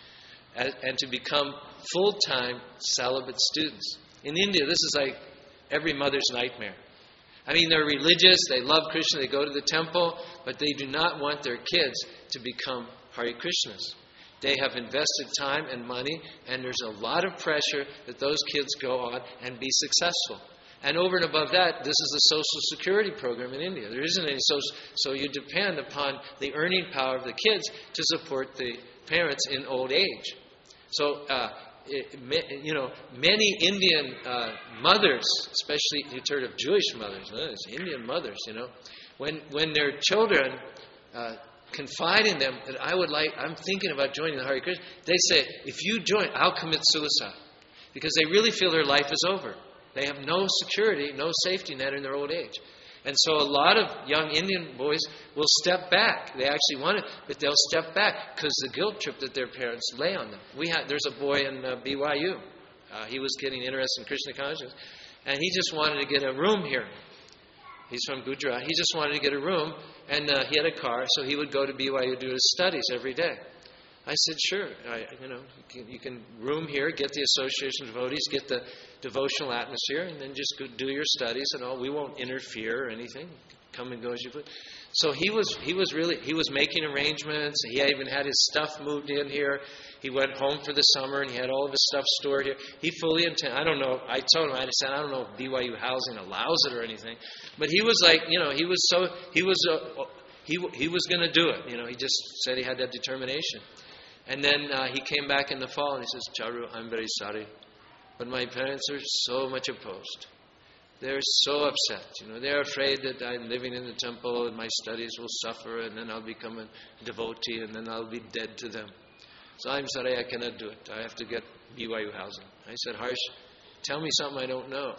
and, and to become full-time celibate students. In India, this is like every mother's nightmare. I mean, they're religious, they love Krishna, they go to the temple, but they do not want their kids to become Hare Krishnas. They have invested time and money, and there's a lot of pressure that those kids go on and be successful. And over and above that, this is the Social Security program in India. There isn't any social, so you depend upon the earning power of the kids to support the parents in old age. So, uh, it, you know, many Indian uh, mothers, especially you've heard of Jewish mothers, no, it's Indian mothers, you know, when when their children uh, confide in them that I would like, I'm thinking about joining the Hare Krishna, they say, if you join, I'll commit suicide, because they really feel their life is over. They have no security, no safety net in their old age. And so a lot of young Indian boys will step back. They actually want it, but they'll step back because the guilt trip that their parents lay on them. We had, there's a boy in uh, B Y U. Uh, he was getting interested in Krishna consciousness, and he just wanted to get a room here. He's from Gujarat. He just wanted to get a room, and uh, he had a car, so he would go to B Y U to do his studies every day. I said, sure, I, you know, you can, you can room here, get the association of devotees, get the devotional atmosphere, and then just go do your studies and all. We won't interfere or anything. Come and go as you please. So he was, he was really, he was making arrangements. He even had his stuff moved in here. He went home for the summer, and he had all of his stuff stored here. He fully intended, I don't know, I told him, I said, I don't know if B Y U housing allows it or anything. But he was like, you know, he was so, he was, uh, he, he was going to do it. You know, he just said he had that determination. And then uh, he came back in the fall and he says, Charu, I'm very sorry, but my parents are so much opposed. they're so upset. You know, they're afraid that I'm living in the temple and my studies will suffer, and then I'll become a devotee, and then I'll be dead to them. So I'm sorry, I cannot do it. I have to get B Y U housing. I said, Harsh, tell me something I don't know.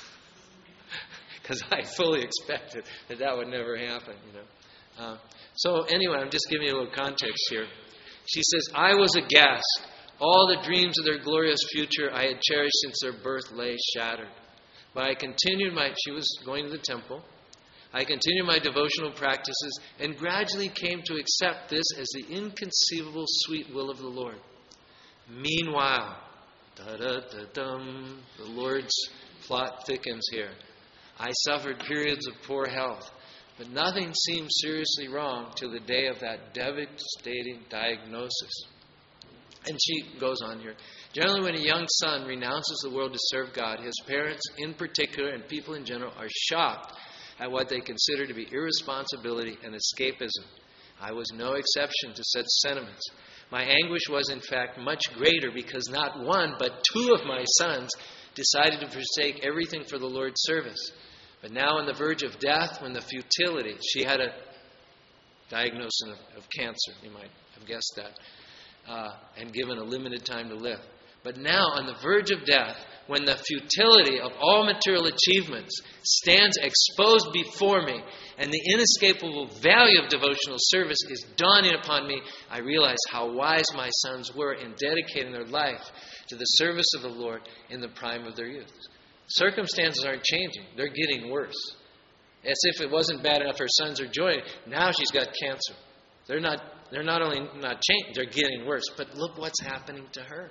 Because I fully expected that that would never happen, you know. Uh, so anyway, I'm just giving you a little context here. She says, I was aghast. All the dreams of their glorious future I had cherished since their birth lay shattered. But I continued my, she was going to the temple. I continued my devotional practices and gradually came to accept this as the inconceivable sweet will of the Lord. Meanwhile, da-da-da-dum, the Lord's plot thickens here. I suffered periods of poor health, but nothing seemed seriously wrong till the day of that devastating diagnosis. And she goes on here. Generally, when a young son renounces the world to serve God, his parents in particular and people in general are shocked at what they consider to be irresponsibility and escapism. I was no exception to such sentiments. My anguish was, in fact, much greater because not one, but two of my sons decided to forsake everything for the Lord's service. But now on the verge of death, when the futility, she had a diagnosis of, of cancer, you might have guessed that, uh, and given a limited time to live. But now on the verge of death, when the futility of all material achievements stands exposed before me, and the inescapable value of devotional service is dawning upon me, I realize how wise my sons were in dedicating their life to the service of the Lord in the prime of their youth. Circumstances aren't changing. They're getting worse. As if it wasn't bad enough her sons are joining. Now she's got cancer. They're not, they're not only not changing, they're getting worse. But look what's happening to her.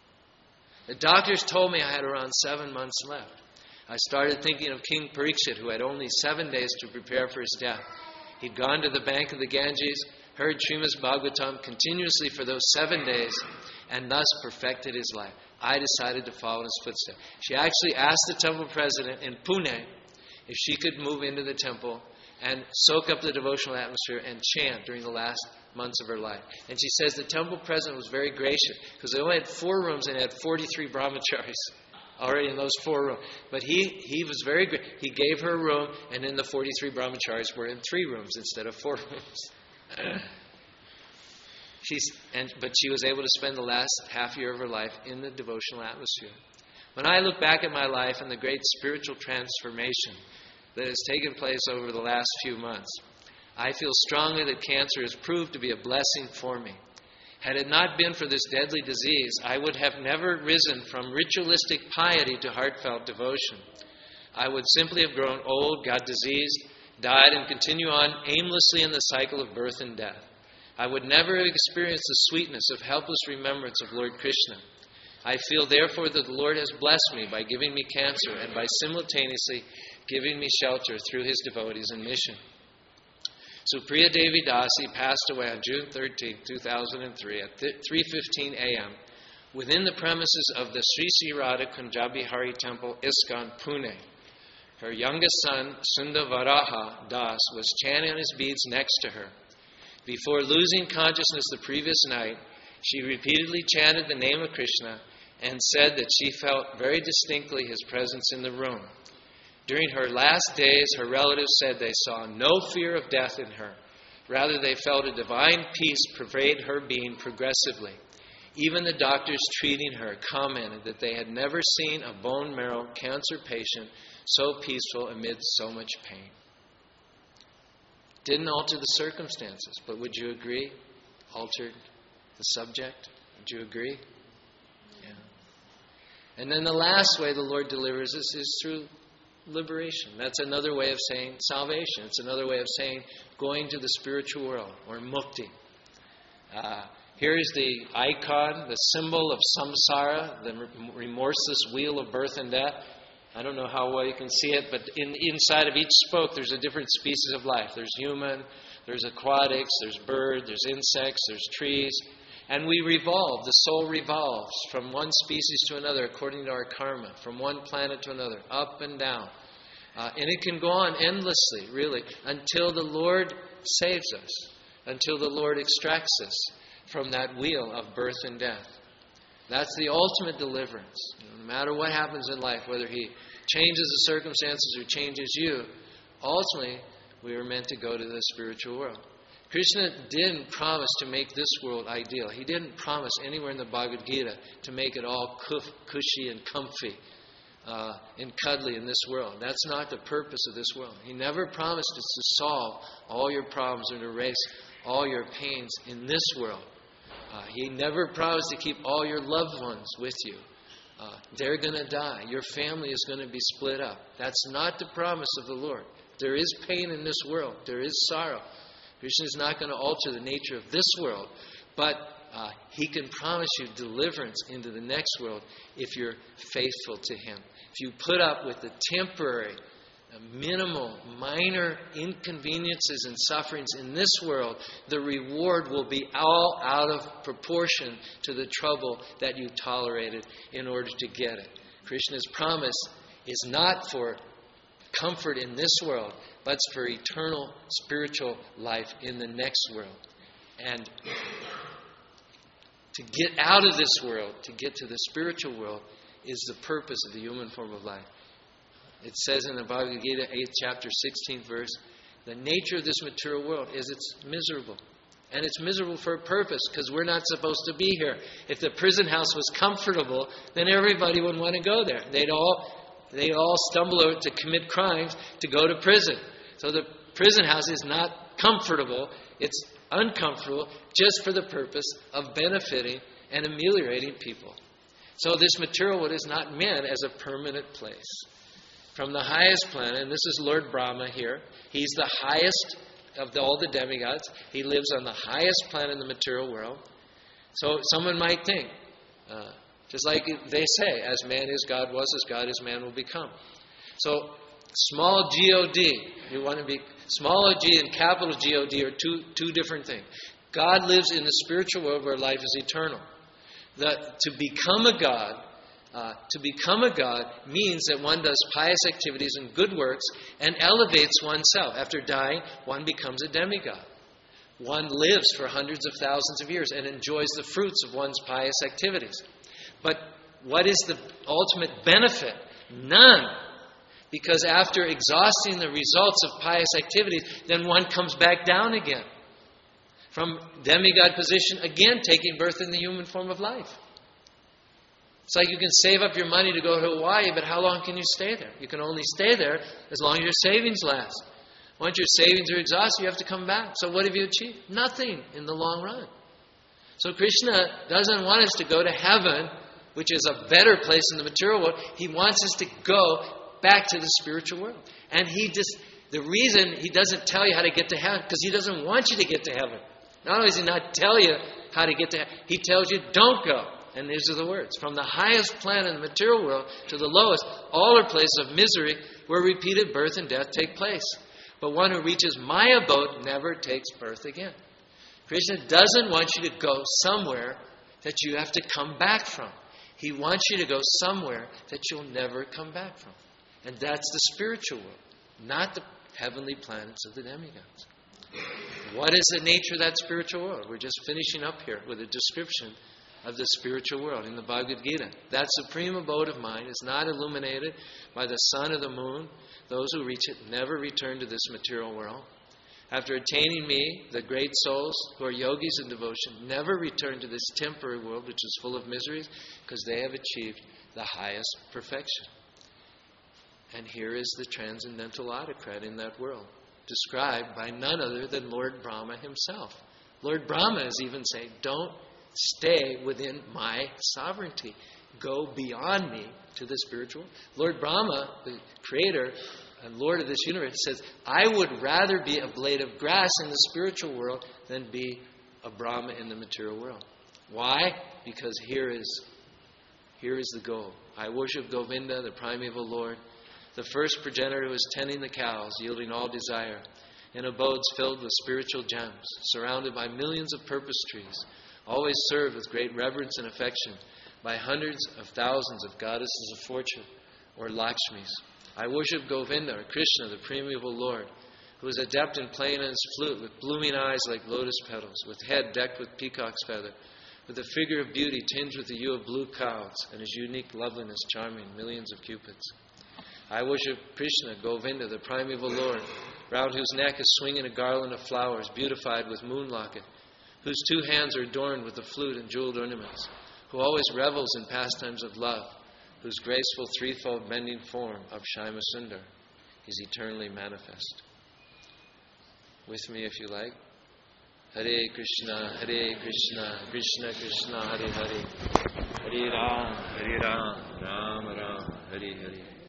The doctors told me I had around seven months left. I started thinking of King Parikshit, who had only seven days to prepare for his death. He'd gone to the bank of the Ganges, heard Srimad Bhagavatam continuously for those seven days, and thus perfected his life. I decided to follow in his footsteps. She actually asked the temple president in Pune if she could move into the temple and soak up the devotional atmosphere and chant during the last months of her life. And she says the temple president was very gracious because they only had four rooms and had forty-three brahmacharis already in those four rooms. But he, he was very good. He gave her a room, and then the forty-three brahmacharis were in three rooms instead of four rooms. She's, and, but she was able to spend the last half year of her life in the devotional atmosphere. When I look back at my life and the great spiritual transformation that has taken place over the last few months, I feel strongly that cancer has proved to be a blessing for me. Had it not been for this deadly disease, I would have never risen from ritualistic piety to heartfelt devotion. I would simply have grown old, got diseased, died, and continue on aimlessly in the cycle of birth and death. I would never have experienced the sweetness of helpless remembrance of Lord Krishna. I feel, therefore, that the Lord has blessed me by giving me cancer and by simultaneously giving me shelter through His devotees and mission. Supriya Devi Dasi passed away on June thirteenth, two thousand three at three fifteen a.m. within the premises of the Sri Sri Radha Kunjabihari Temple, ISKCON, Pune. Her youngest son, Sundar Varaha Das, was chanting his beads next to her. Before losing consciousness the previous night, she repeatedly chanted the name of Krishna and said that she felt very distinctly His presence in the room. During her last days, her relatives said they saw no fear of death in her. Rather, they felt a divine peace pervade her being progressively. Even the doctors treating her commented that they had never seen a bone marrow cancer patient so peaceful amid so much pain. Didn't alter the circumstances, but would you agree? Altered the subject? Would you agree? Yeah. And then the last way the Lord delivers us is through liberation. That's another way of saying salvation. It's another way of saying going to the spiritual world, or mukti. Uh, here's the icon, the symbol of samsara, the remorseless wheel of birth and death. I don't know how well you can see it, but in, inside of each spoke there's a different species of life. There's human, there's aquatics, there's bird, there's insects, there's trees. And we revolve, the soul revolves from one species to another according to our karma, from one planet to another, up and down. Uh, and it can go on endlessly, really, until the Lord saves us, until the Lord extracts us from that wheel of birth and death. That's the ultimate deliverance. You know, no matter what happens in life, whether He changes the circumstances or changes you, ultimately we are meant to go to the spiritual world. Krishna didn't promise to make this world ideal. He didn't promise anywhere in the Bhagavad Gita to make it all cushy and comfy uh, and cuddly in this world. That's not the purpose of this world. He never promised us to solve all your problems and erase all your pains in this world. Uh, he never promised to keep all your loved ones with you. Uh, they're going to die. Your family is going to be split up. That's not the promise of the Lord. There is pain in this world. There is sorrow. Krishna is not going to alter the nature of this world, but uh, He can promise you deliverance into the next world if you're faithful to Him. If you put up with the temporary, uh, minimal, minor inconveniences and sufferings in this world, the reward will be all out of proportion to the trouble that you tolerated in order to get it. Krishna's promise is not for comfort in this world, but it's for eternal spiritual life in the next world. And to get out of this world, to get to the spiritual world, is the purpose of the human form of life. It says in the Bhagavad Gita, eighth chapter, sixteenth verse, the nature of this material world is it's miserable. And it's miserable for a purpose, because we're not supposed to be here. If the prison house was comfortable, then everybody would want to go there. They'd all They all stumble over to commit crimes to go to prison. So the prison house is not comfortable. It's uncomfortable just for the purpose of benefiting and ameliorating people. So this material world is not meant as a permanent place. From the highest planet, and this is Lord Brahma here. He's the highest of the, all the demigods. He lives on the highest planet in the material world. So someone might think, uh, just like they say, as man is, God was, as God is, man will become. So, small G O D, you want to be, small G and capital G O D are two, two different things. God lives in the spiritual world where life is eternal. The, to become a God, uh, to become a God means that one does pious activities and good works and elevates oneself. After dying, one becomes a demigod. One lives for hundreds of thousands of years and enjoys the fruits of one's pious activities. But what is the ultimate benefit? None. Because after exhausting the results of pious activities, then one comes back down again. From demigod position, again taking birth in the human form of life. It's like you can save up your money to go to Hawaii, but how long can you stay there? You can only stay there as long as your savings last. Once your savings are exhausted, you have to come back. So what have you achieved? Nothing in the long run. So Krishna doesn't want us to go to heaven, which is a better place in the material world. He wants us to go back to the spiritual world. And he just, the reason he doesn't tell you how to get to heaven, because he doesn't want you to get to heaven. Not only does he not tell you how to get to heaven, he tells you don't go. And these are the words. From the highest planet in the material world to the lowest, all are places of misery where repeated birth and death take place. But one who reaches my abode never takes birth again. Krishna doesn't want you to go somewhere that you have to come back from. He wants you to go somewhere that you'll never come back from. And that's the spiritual world, not the heavenly planets of the demigods. What is the nature of that spiritual world? We're just finishing up here with a description of the spiritual world in the Bhagavad Gita. That supreme abode of mind is not illuminated by the sun or the moon. Those who reach it never return to this material world. After attaining me, the great souls who are yogis in devotion never return to this temporary world which is full of miseries, because they have achieved the highest perfection. And here is the transcendental autocrat in that world, described by none other than Lord Brahma himself. Lord Brahma is even saying, don't stay within my sovereignty. Go beyond me to the spiritual. Lord Brahma, the creator and Lord of this universe, says, I would rather be a blade of grass in the spiritual world than be a Brahma in the material world. Why? Because here is, here is the goal. I worship Govinda, the primeval Lord, the first progenitor who is tending the cows, yielding all desire, in abodes filled with spiritual gems, surrounded by millions of purpose trees, always served with great reverence and affection by hundreds of thousands of goddesses of fortune, or Lakshmis. I worship Govinda, or Krishna, the primeval Lord, who is adept in playing on his flute, with blooming eyes like lotus petals, with head decked with peacock's feather, with a figure of beauty tinged with the hue of blue clouds, and his unique loveliness charming millions of cupids. I worship Krishna, Govinda, the primeval Lord, round whose neck is swinging a garland of flowers, beautified with moon locket, whose two hands are adorned with the flute and jeweled ornaments, who always revels in pastimes of love, whose graceful threefold bending form of Shyama Sundar is eternally manifest. With me, if you like. Hare Krishna, Hare Krishna, Krishna Krishna, Hare Hare, Hare Ram, Hare Ram, Ram Ram, Hare Hare.